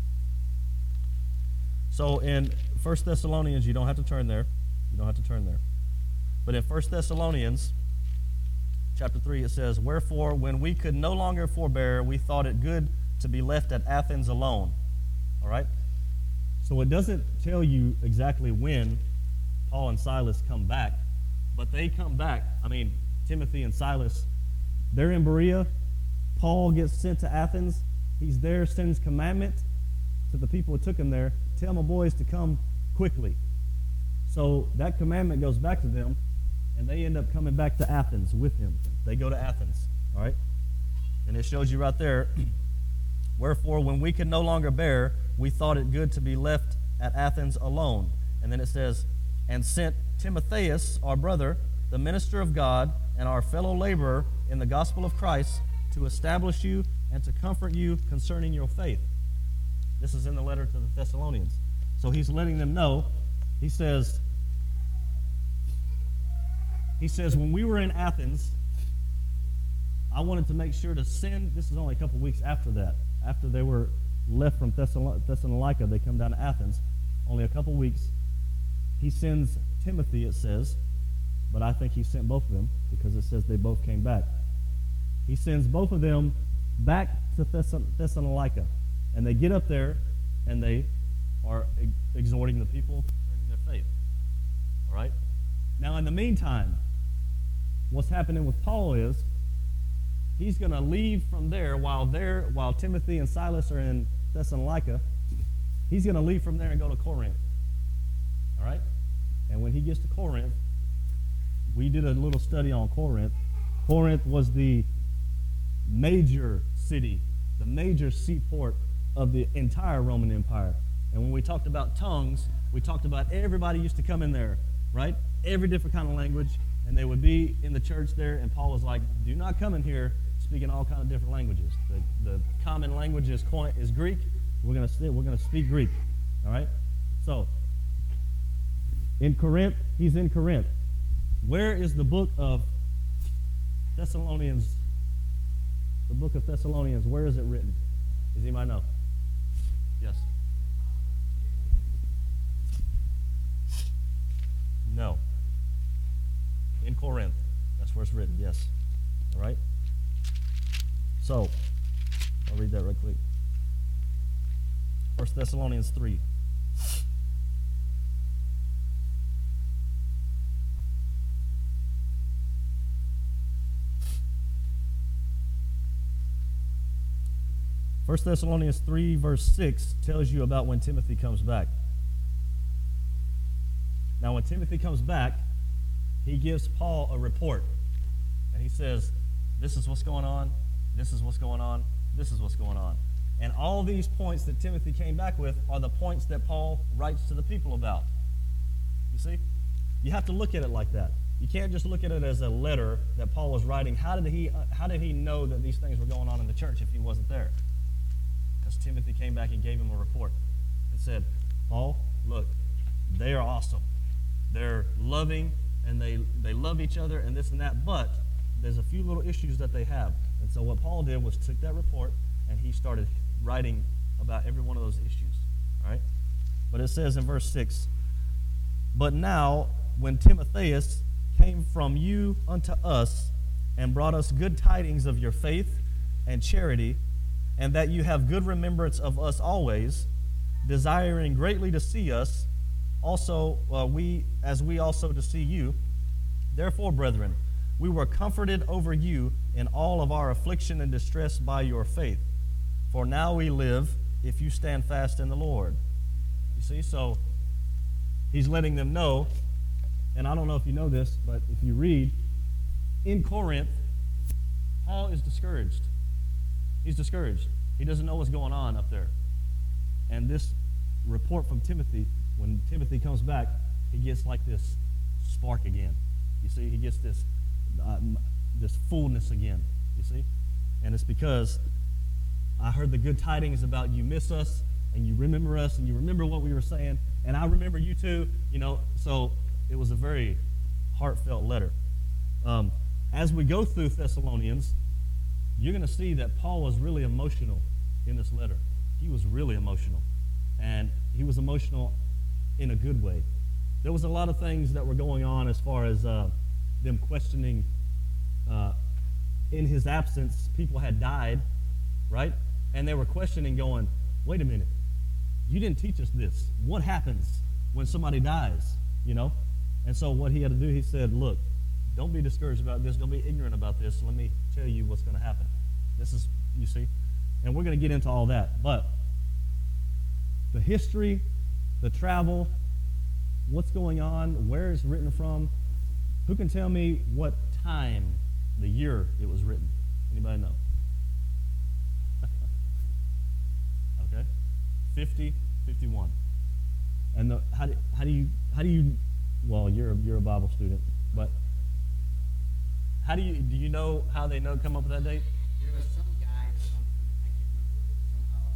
So in First Thessalonians, you don't have to turn there. You don't have to turn there. But in First Thessalonians, chapter three, it says, wherefore, when we could no longer forbear, we thought it good to be left at Athens alone. All right? So it doesn't tell you exactly when Paul and Silas come back, but they come back. I mean, Timothy and Silas, they're in Berea. Paul gets sent to Athens. He's there, sends commandment to the people who took him there, tell my boys to come quickly. So that commandment goes back to them, and they end up coming back to Athens with him. They go to Athens, all right? And it shows you right there, wherefore, when we could no longer bear, we thought it good to be left at Athens alone. And then it says, and sent Timotheus, our brother, the minister of God, and our fellow laborer in the gospel of Christ, to establish you and to comfort you concerning your faith. This is in the letter to the Thessalonians. So he's letting them know. He says, he says, when we were in Athens, I wanted to make sure to send, this is only a couple weeks after that. After they were left from Thessalonica, they come down to Athens. Only a couple weeks. He sends Timothy, it says, but I think he sent both of them because it says they both came back. He sends both of them back to Thess- Thessalonica, and they get up there, and they are ex- exhorting the people concerning their faith. All right? Now, in the meantime, what's happening with Paul is he's going to leave from there while there, while Timothy and Silas are in Thessalonica. He's going to leave from there and go to Corinth. All right? And when he gets to Corinth, we did a little study on Corinth. Corinth was the major city, the major seaport of the entire Roman Empire. And when we talked about tongues, we talked about everybody used to come in there, right? Every different kind of language, and they would be in the church there, and Paul was like, do not come in here speaking all kind of different languages. The, the common language is, is Greek. We're going to we're going to speak Greek, all right? So, in Corinth, he's in Corinth. Where is the book of Thessalonians? The book of Thessalonians, where is it written? Does anybody know? Yes. No. In Corinth. That's where it's written, yes. All right? So, I'll read that real quick. First Thessalonians three. First Thessalonians three, verse six tells you about when Timothy comes back. Now, when Timothy comes back, he gives Paul a report. And he says, this is what's going on, this is what's going on, this is what's going on. And all these points that Timothy came back with are the points that Paul writes to the people about. You see? You have to look at it like that. You can't just look at it as a letter that Paul was writing. How did he, uh, how did he know that these things were going on in the church if he wasn't there? Because Timothy came back and gave him a report and said, Paul, look, they are awesome. They're loving, and they, they love each other and this and that, but there's a few little issues that they have. And so what Paul did was took that report and he started writing about every one of those issues. All right? But it says in verse six, but now when Timotheus came from you unto us and brought us good tidings of your faith and charity, and that you have good remembrance of us always, desiring greatly to see us, also uh, we as we also to see you. Therefore, brethren, we were comforted over you in all of our affliction and distress by your faith. For now we live if you stand fast in the Lord. You see, so he's letting them know, and I don't know if you know this, but if you read, in Corinth, Paul is discouraged. He's discouraged. He doesn't know what's going on up there. And this report from Timothy, when Timothy comes back, he gets like this spark again. You see, he gets this uh, this fullness again, you see? And it's because I heard the good tidings about you miss us, and you remember us, and you remember what we were saying, and I remember you too, you know, so it was a very heartfelt letter. Um, as we go through Thessalonians, you're going to see that Paul was really emotional in this letter. He was really emotional, and he was emotional in a good way. There was a lot of things that were going on as far as uh, them questioning uh, in his absence, people had died, right? And they were questioning going, wait a minute, you didn't teach us this. What happens when somebody dies, you know? And so what he had to do, he said, look, don't be discouraged about this. Don't be ignorant about this. Let me tell you what's going to happen. This is, you see, and we're going to get into all that. But the history, the travel, what's going on, where it's written from, who can tell me what time, the year it was written? Anybody know? Okay, fifty, fifty-one. And the, how do how do you how do you? Well, you're a, you're a Bible student, but how do you do you know how they know come up with that date? There was some guy or something, I can't remember,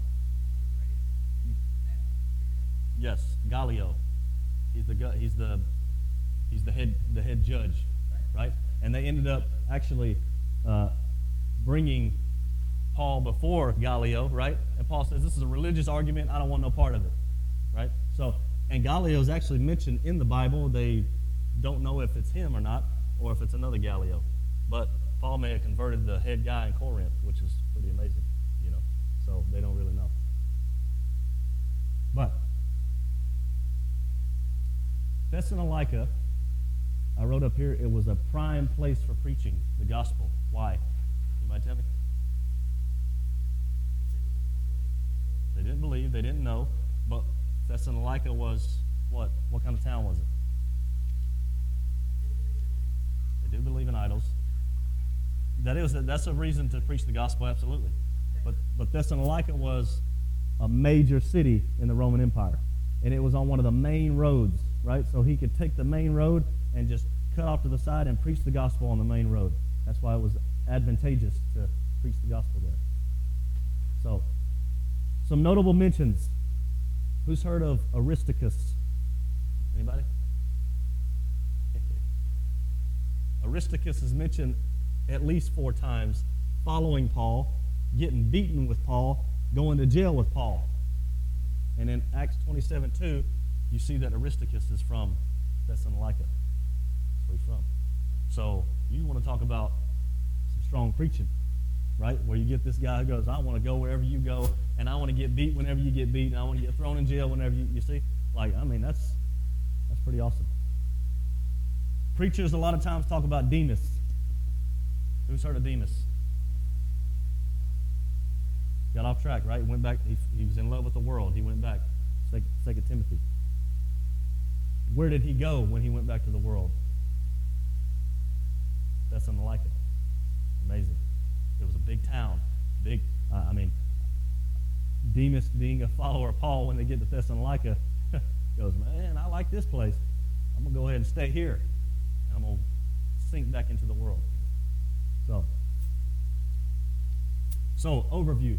somehow, right? Yes, Gallio. He's the gu- he's the he's the head the head judge, right? right? And they ended up actually uh, bringing Paul before Gallio, right? And Paul says, this is a religious argument. I don't want no part of it, right? So, and Gallio is actually mentioned in the Bible. They don't know if it's him or not, or if it's another Gallio. But Paul may have converted the head guy in Corinth, which is pretty amazing, you know. So they don't really know. But Thessalonica, I wrote up here, it was a prime place for preaching the gospel. Why? You might tell me? They didn't believe, they didn't know, but Thessalonica was what? What kind of town was it? They did believe in idols. That is, that's a reason to preach the gospel, absolutely. But, but Thessalonica was a major city in the Roman Empire, and it was on one of the main roads, right? So he could take the main road and just cut off to the side and preach the gospel on the main road. That's why it was advantageous to preach the gospel there. So, some notable mentions. Who's heard of Aristarchus? Anybody? Aristarchus is mentioned at least four times following Paul, getting beaten with Paul, going to jail with Paul. And in Acts twenty-seven two, you see that Aristarchus is from Thessalonica. That's where he's from. So you want to talk about some strong preaching, right? Where you get this guy who goes, I want to go wherever you go, and I want to get beat whenever you get beat, and I want to get thrown in jail whenever you, you see? Like, I mean, that's that's pretty awesome. Preachers a lot of times talk about Demas. Who's heard of Demas? Got off track, right? Went back, he, he was in love with the world. He went back. Second Timothy. Where did he go when he went back to the world? Thessalonica. Amazing. It was a big town. Big, uh, I mean, Demas, being a follower of Paul, when they get to Thessalonica, goes, man, I like this place. I'm going to go ahead and stay here. And I'm going to sink back into the world. So, so overview.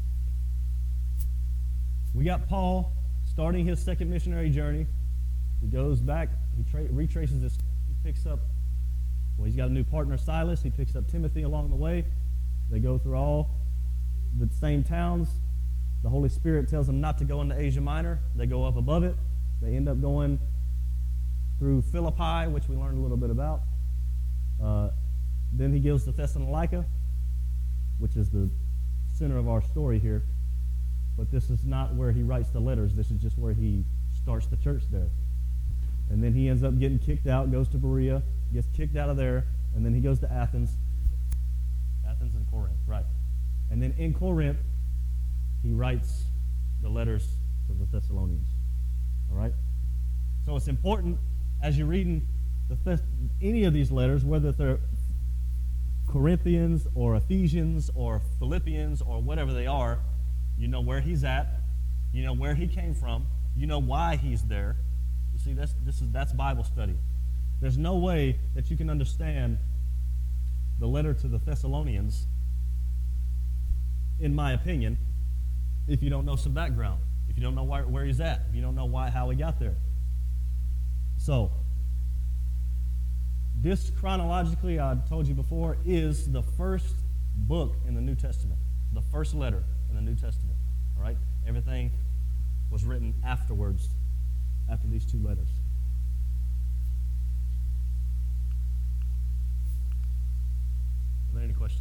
We got Paul starting his second missionary journey. He goes back, he tra- retraces his, he picks up, well, he's got a new partner, Silas. He picks up Timothy along the way. They go through all the same towns. The Holy Spirit tells them not to go into Asia Minor. They go up above it. They end up going through Philippi, which we learned a little bit about. Uh, then he goes to Thessalonica, which is the center of our story here. But this is not where he writes the letters. This is just where he starts the church there. And then he ends up getting kicked out, goes to Berea, gets kicked out of there, and then he goes to Athens. Athens and Corinth, right. And then in Corinth, he writes the letters to the Thessalonians. All right? So it's important as you're reading the Thess- any of these letters, whether they're Corinthians or Ephesians or Philippians or whatever they are, you know where he's at, you know where he came from, you know why he's there. You see, that's, this is, that's Bible study. There's no way that you can understand the letter to the Thessalonians, in my opinion, if you don't know some background, if you don't know why, where he's at, if you don't know why, how he got there. So, this chronologically, I told you before, is the first book in the New Testament, the first letter in the New Testament. All right? Everything was written afterwards, after these two letters. Are there any questions?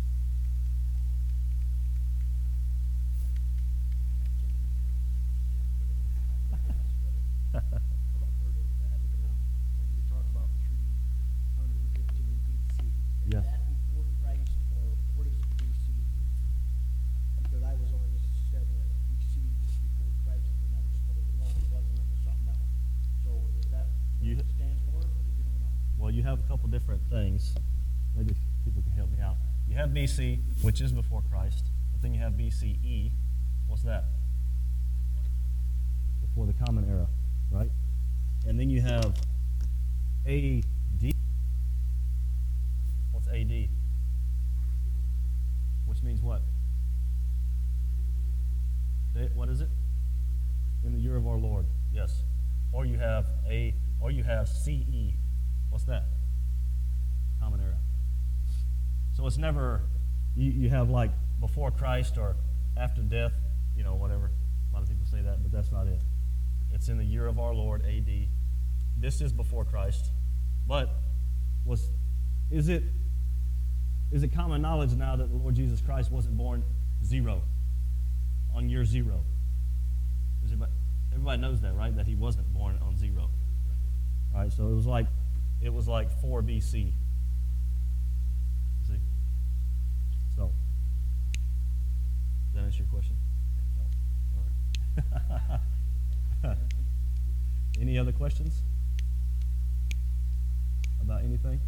I've heard of that, you know, when you talk about three hundred fifteen B C. Is Yes. that before Christ, or what is B C? Because I was always said that B C is before Christ, and I was told, no, it wasn't, it was something else. So is that what You- it stands for, or you don't know? Well, you have a couple different things. Maybe people can help me out. You have B C, which is before Christ, but then you have B C E. What's that? Before the Common Era, right? And then you have A D. What's A D? Which means what? They, what is it? In the year of our Lord. Yes. Or you have A. Or you have C E. What's that? Common Era. So it's never, you, you have like before Christ or after death, you know, whatever. A lot of people say that, but that's not it. It's in the year of our Lord, A D. This is before Christ. But was, is it, is it common knowledge now that the Lord Jesus Christ wasn't born zero, on year zero? Is everybody, everybody knows that, right? That he wasn't born on zero. All right, so it was like, it was like four B C. See? So, does that answer your question? All right. Any other questions about anything?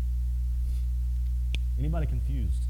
Anybody confused?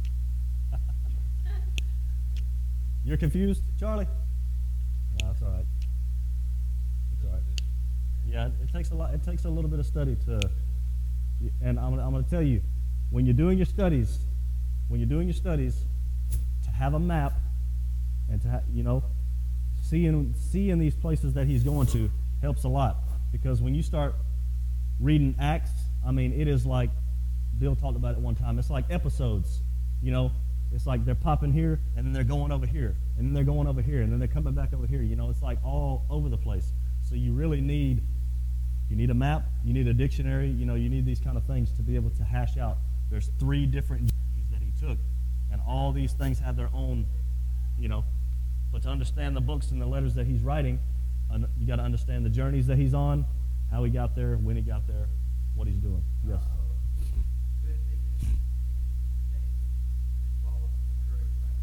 You're confused, Charlie? No, that's all right. It's all right. Yeah, it takes a lot. It takes a little bit of study to, and I'm, I'm going to tell you, when you're doing your studies, when you're doing your studies, to have a map and to ha- you know, seeing seeing these places that he's going to helps a lot, because when you start reading Acts, I mean, it is like Bill talked about it one time. It's like episodes, you know. It's like they're popping here, and then they're going over here, and then they're going over here, and then they're coming back over here. You know, it's like all over the place. So you really need, you need a map, you need a dictionary, you know, you need these kind of things to be able to hash out. There's three different journeys that he took, and all these things have their own, you know. But to understand the books and the letters that he's writing, you got to understand the journeys that he's on, how he got there, when he got there, what he's doing. Yes. Good thing is today and follow encouraged by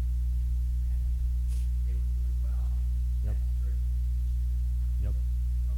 and they were doing well. Yep. That church Yep.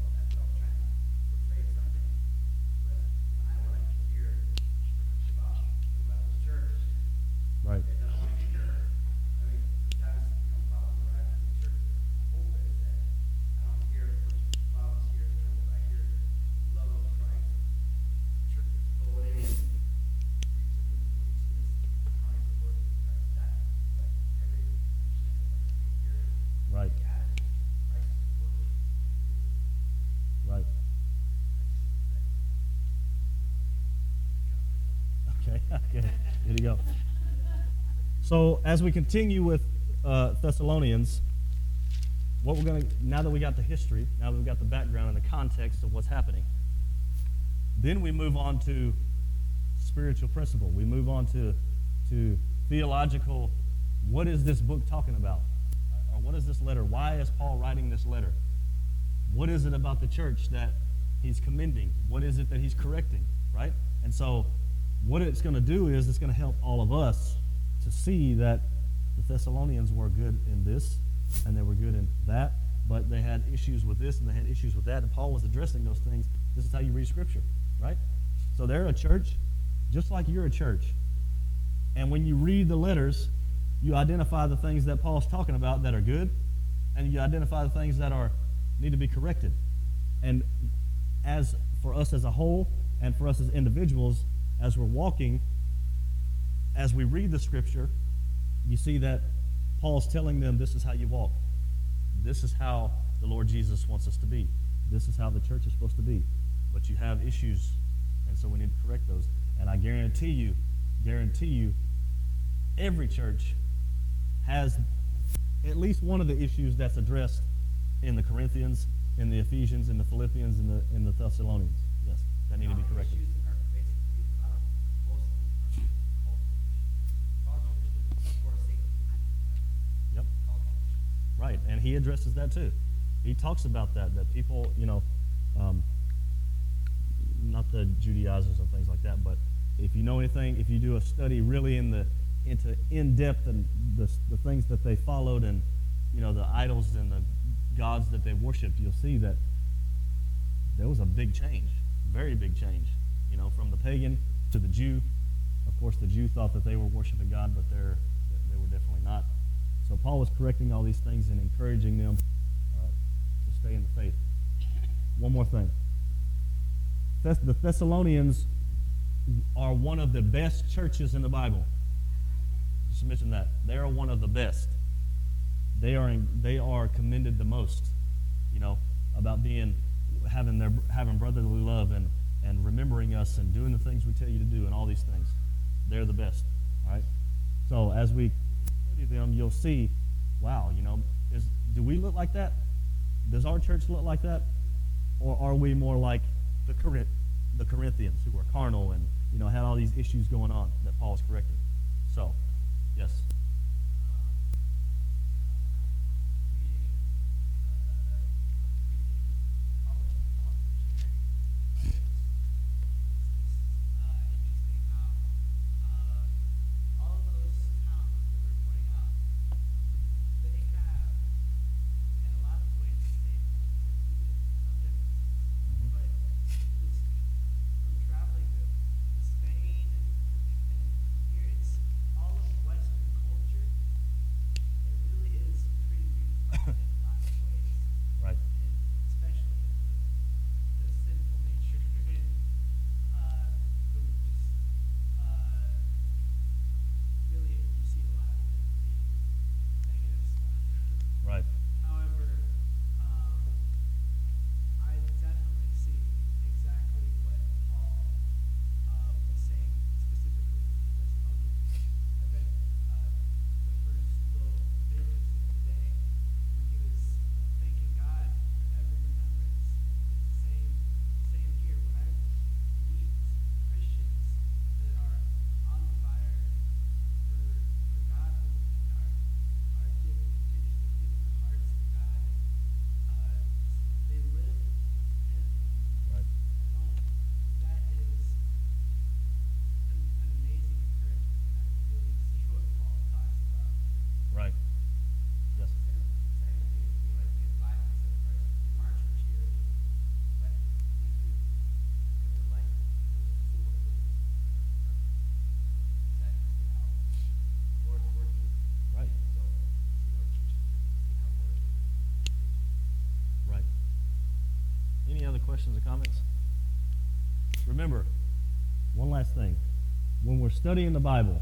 Okay, here you go. So as we continue with uh, Thessalonians, what we're going to, now that we got the history, now that we got the background and the context of what's happening, then we move on to spiritual principle. We move on to, to theological, what is this book talking about? Or what is this letter? Why is Paul writing this letter? What is it about the church that he's commending? What is it that he's correcting, right? And so what it's going to do is it's going to help all of us to see that the Thessalonians were good in this and they were good in that, but they had issues with this and they had issues with that, and Paul was addressing those things. This is how you read Scripture, right? So they're a church just like you're a church. And when you read the letters, you identify the things that Paul's talking about that are good, and you identify the things that are need to be corrected. And as for us as a whole, and for us as individuals, as we're walking, as we read the Scripture, you see that Paul's telling them this is how you walk. This is how the Lord Jesus wants us to be. This is how the church is supposed to be. But you have issues, and so we need to correct those. And I guarantee you, guarantee you, every church has at least one of the issues that's addressed in the Corinthians, in the Ephesians, in the Philippians, in the in the Thessalonians. Yes, that need to be corrected. Issues are basically, a lot of, most of them are cultural issues. Cultural issues, of course, Satan behind that. Yep. Cultural issues. Right, and he addresses that too. He talks about that, that people, you know, um, not the Judaizers and things like that, but if you know anything, if you do a study really in the into in depth and the the things that they followed and you know the idols and the gods that they worshipped, you'll see that there was a big change, very big change. You know, from the pagan to the Jew. Of course, the Jew thought that they were worshiping God, but they're they were definitely not. So Paul was correcting all these things and encouraging them uh, to stay in the faith. One more thing. Thess- the Thessalonians are one of the best churches in the Bible. Just mention that. They are one of the best. They are in, they are commended the most, you know, about being having their having brotherly love and, and remembering us and doing the things we tell you to do and all these things. They're the best. All right? So as we study them, you'll see, wow, you know, is do we look like that? Does our church look like that? Or are we more like the Corinth, the Corinthians who were carnal and, you know, had all these issues going on that Paul was correcting? So, yes. Questions or comments? Remember, one last thing. When we're studying the Bible,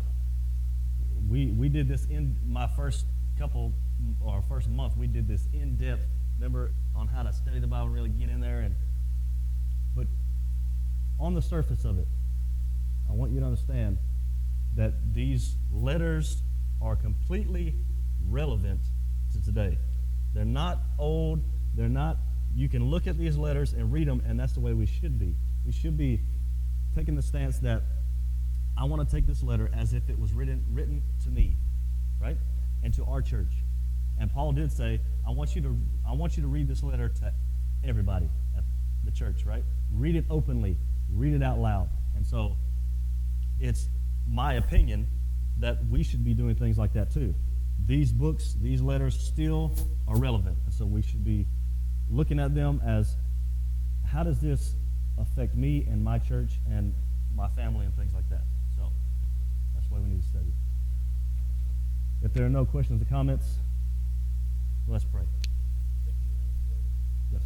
we we did this in my first couple, or first month, we did this in-depth, remember, on how to study the Bible, really get in there. And but on the surface of it, I want you to understand that these letters are completely relevant to today. They're not old. They're not, you can look at these letters and read them, and that's the way we should be. We should be taking the stance that I want to take this letter as if it was written written to me, right? And to our church. And Paul did say, I want you to I want you to read this letter to everybody at the church, right? Read it openly. Read it out loud. And so it's my opinion that we should be doing things like that too. These books, these letters still are relevant. And so we should be looking at them as, how does this affect me and my church and my family and things like that? So that's why we need to study. If there are no questions or comments, let's pray. Yes.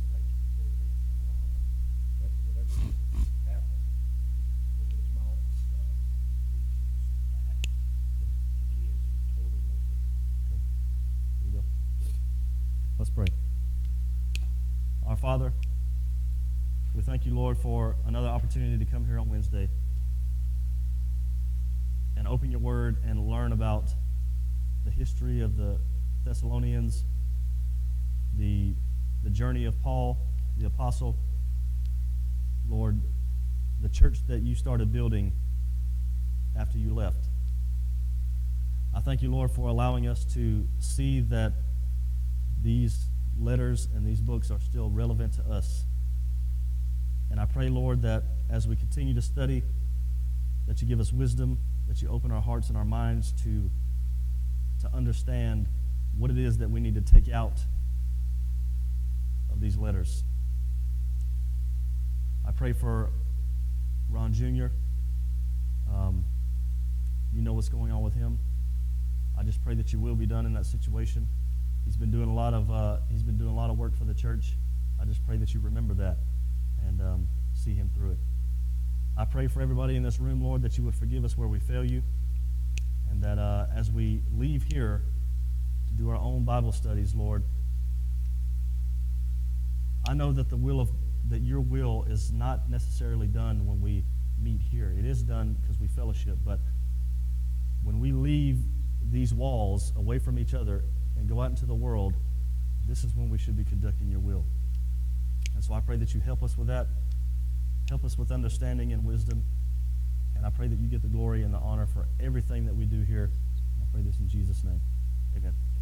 There you go. Let's pray. Our Father, we thank you, Lord, for another opportunity to come here on Wednesday and open your word and learn about the history of the Thessalonians, the, the journey of Paul, the apostle. Lord, the church that you started building after you left. I thank you, Lord, for allowing us to see that these letters and these books are still relevant to us. And I pray, Lord, that as we continue to study, that you give us wisdom, that you open our hearts and our minds to, to understand what it is that we need to take out of these letters. I pray for Ron Junior Um, you know what's going on with him. I just pray that your will be done in that situation. He's been doing a lot of uh, he's been doing a lot of work for the church. I just pray that you remember that and um, see him through it. I pray for everybody in this room, Lord, that you would forgive us where we fail you, and that uh, as we leave here to do our own Bible studies, Lord, I know that the will of that your will is not necessarily done when we meet here. It is done because we fellowship, but when we leave these walls away from each other and go out into the world, this is when we should be conducting your will. And so I pray that you help us with that. Help us with understanding and wisdom. And I pray that you get the glory and the honor for everything that we do here. I pray this in Jesus' name. Amen.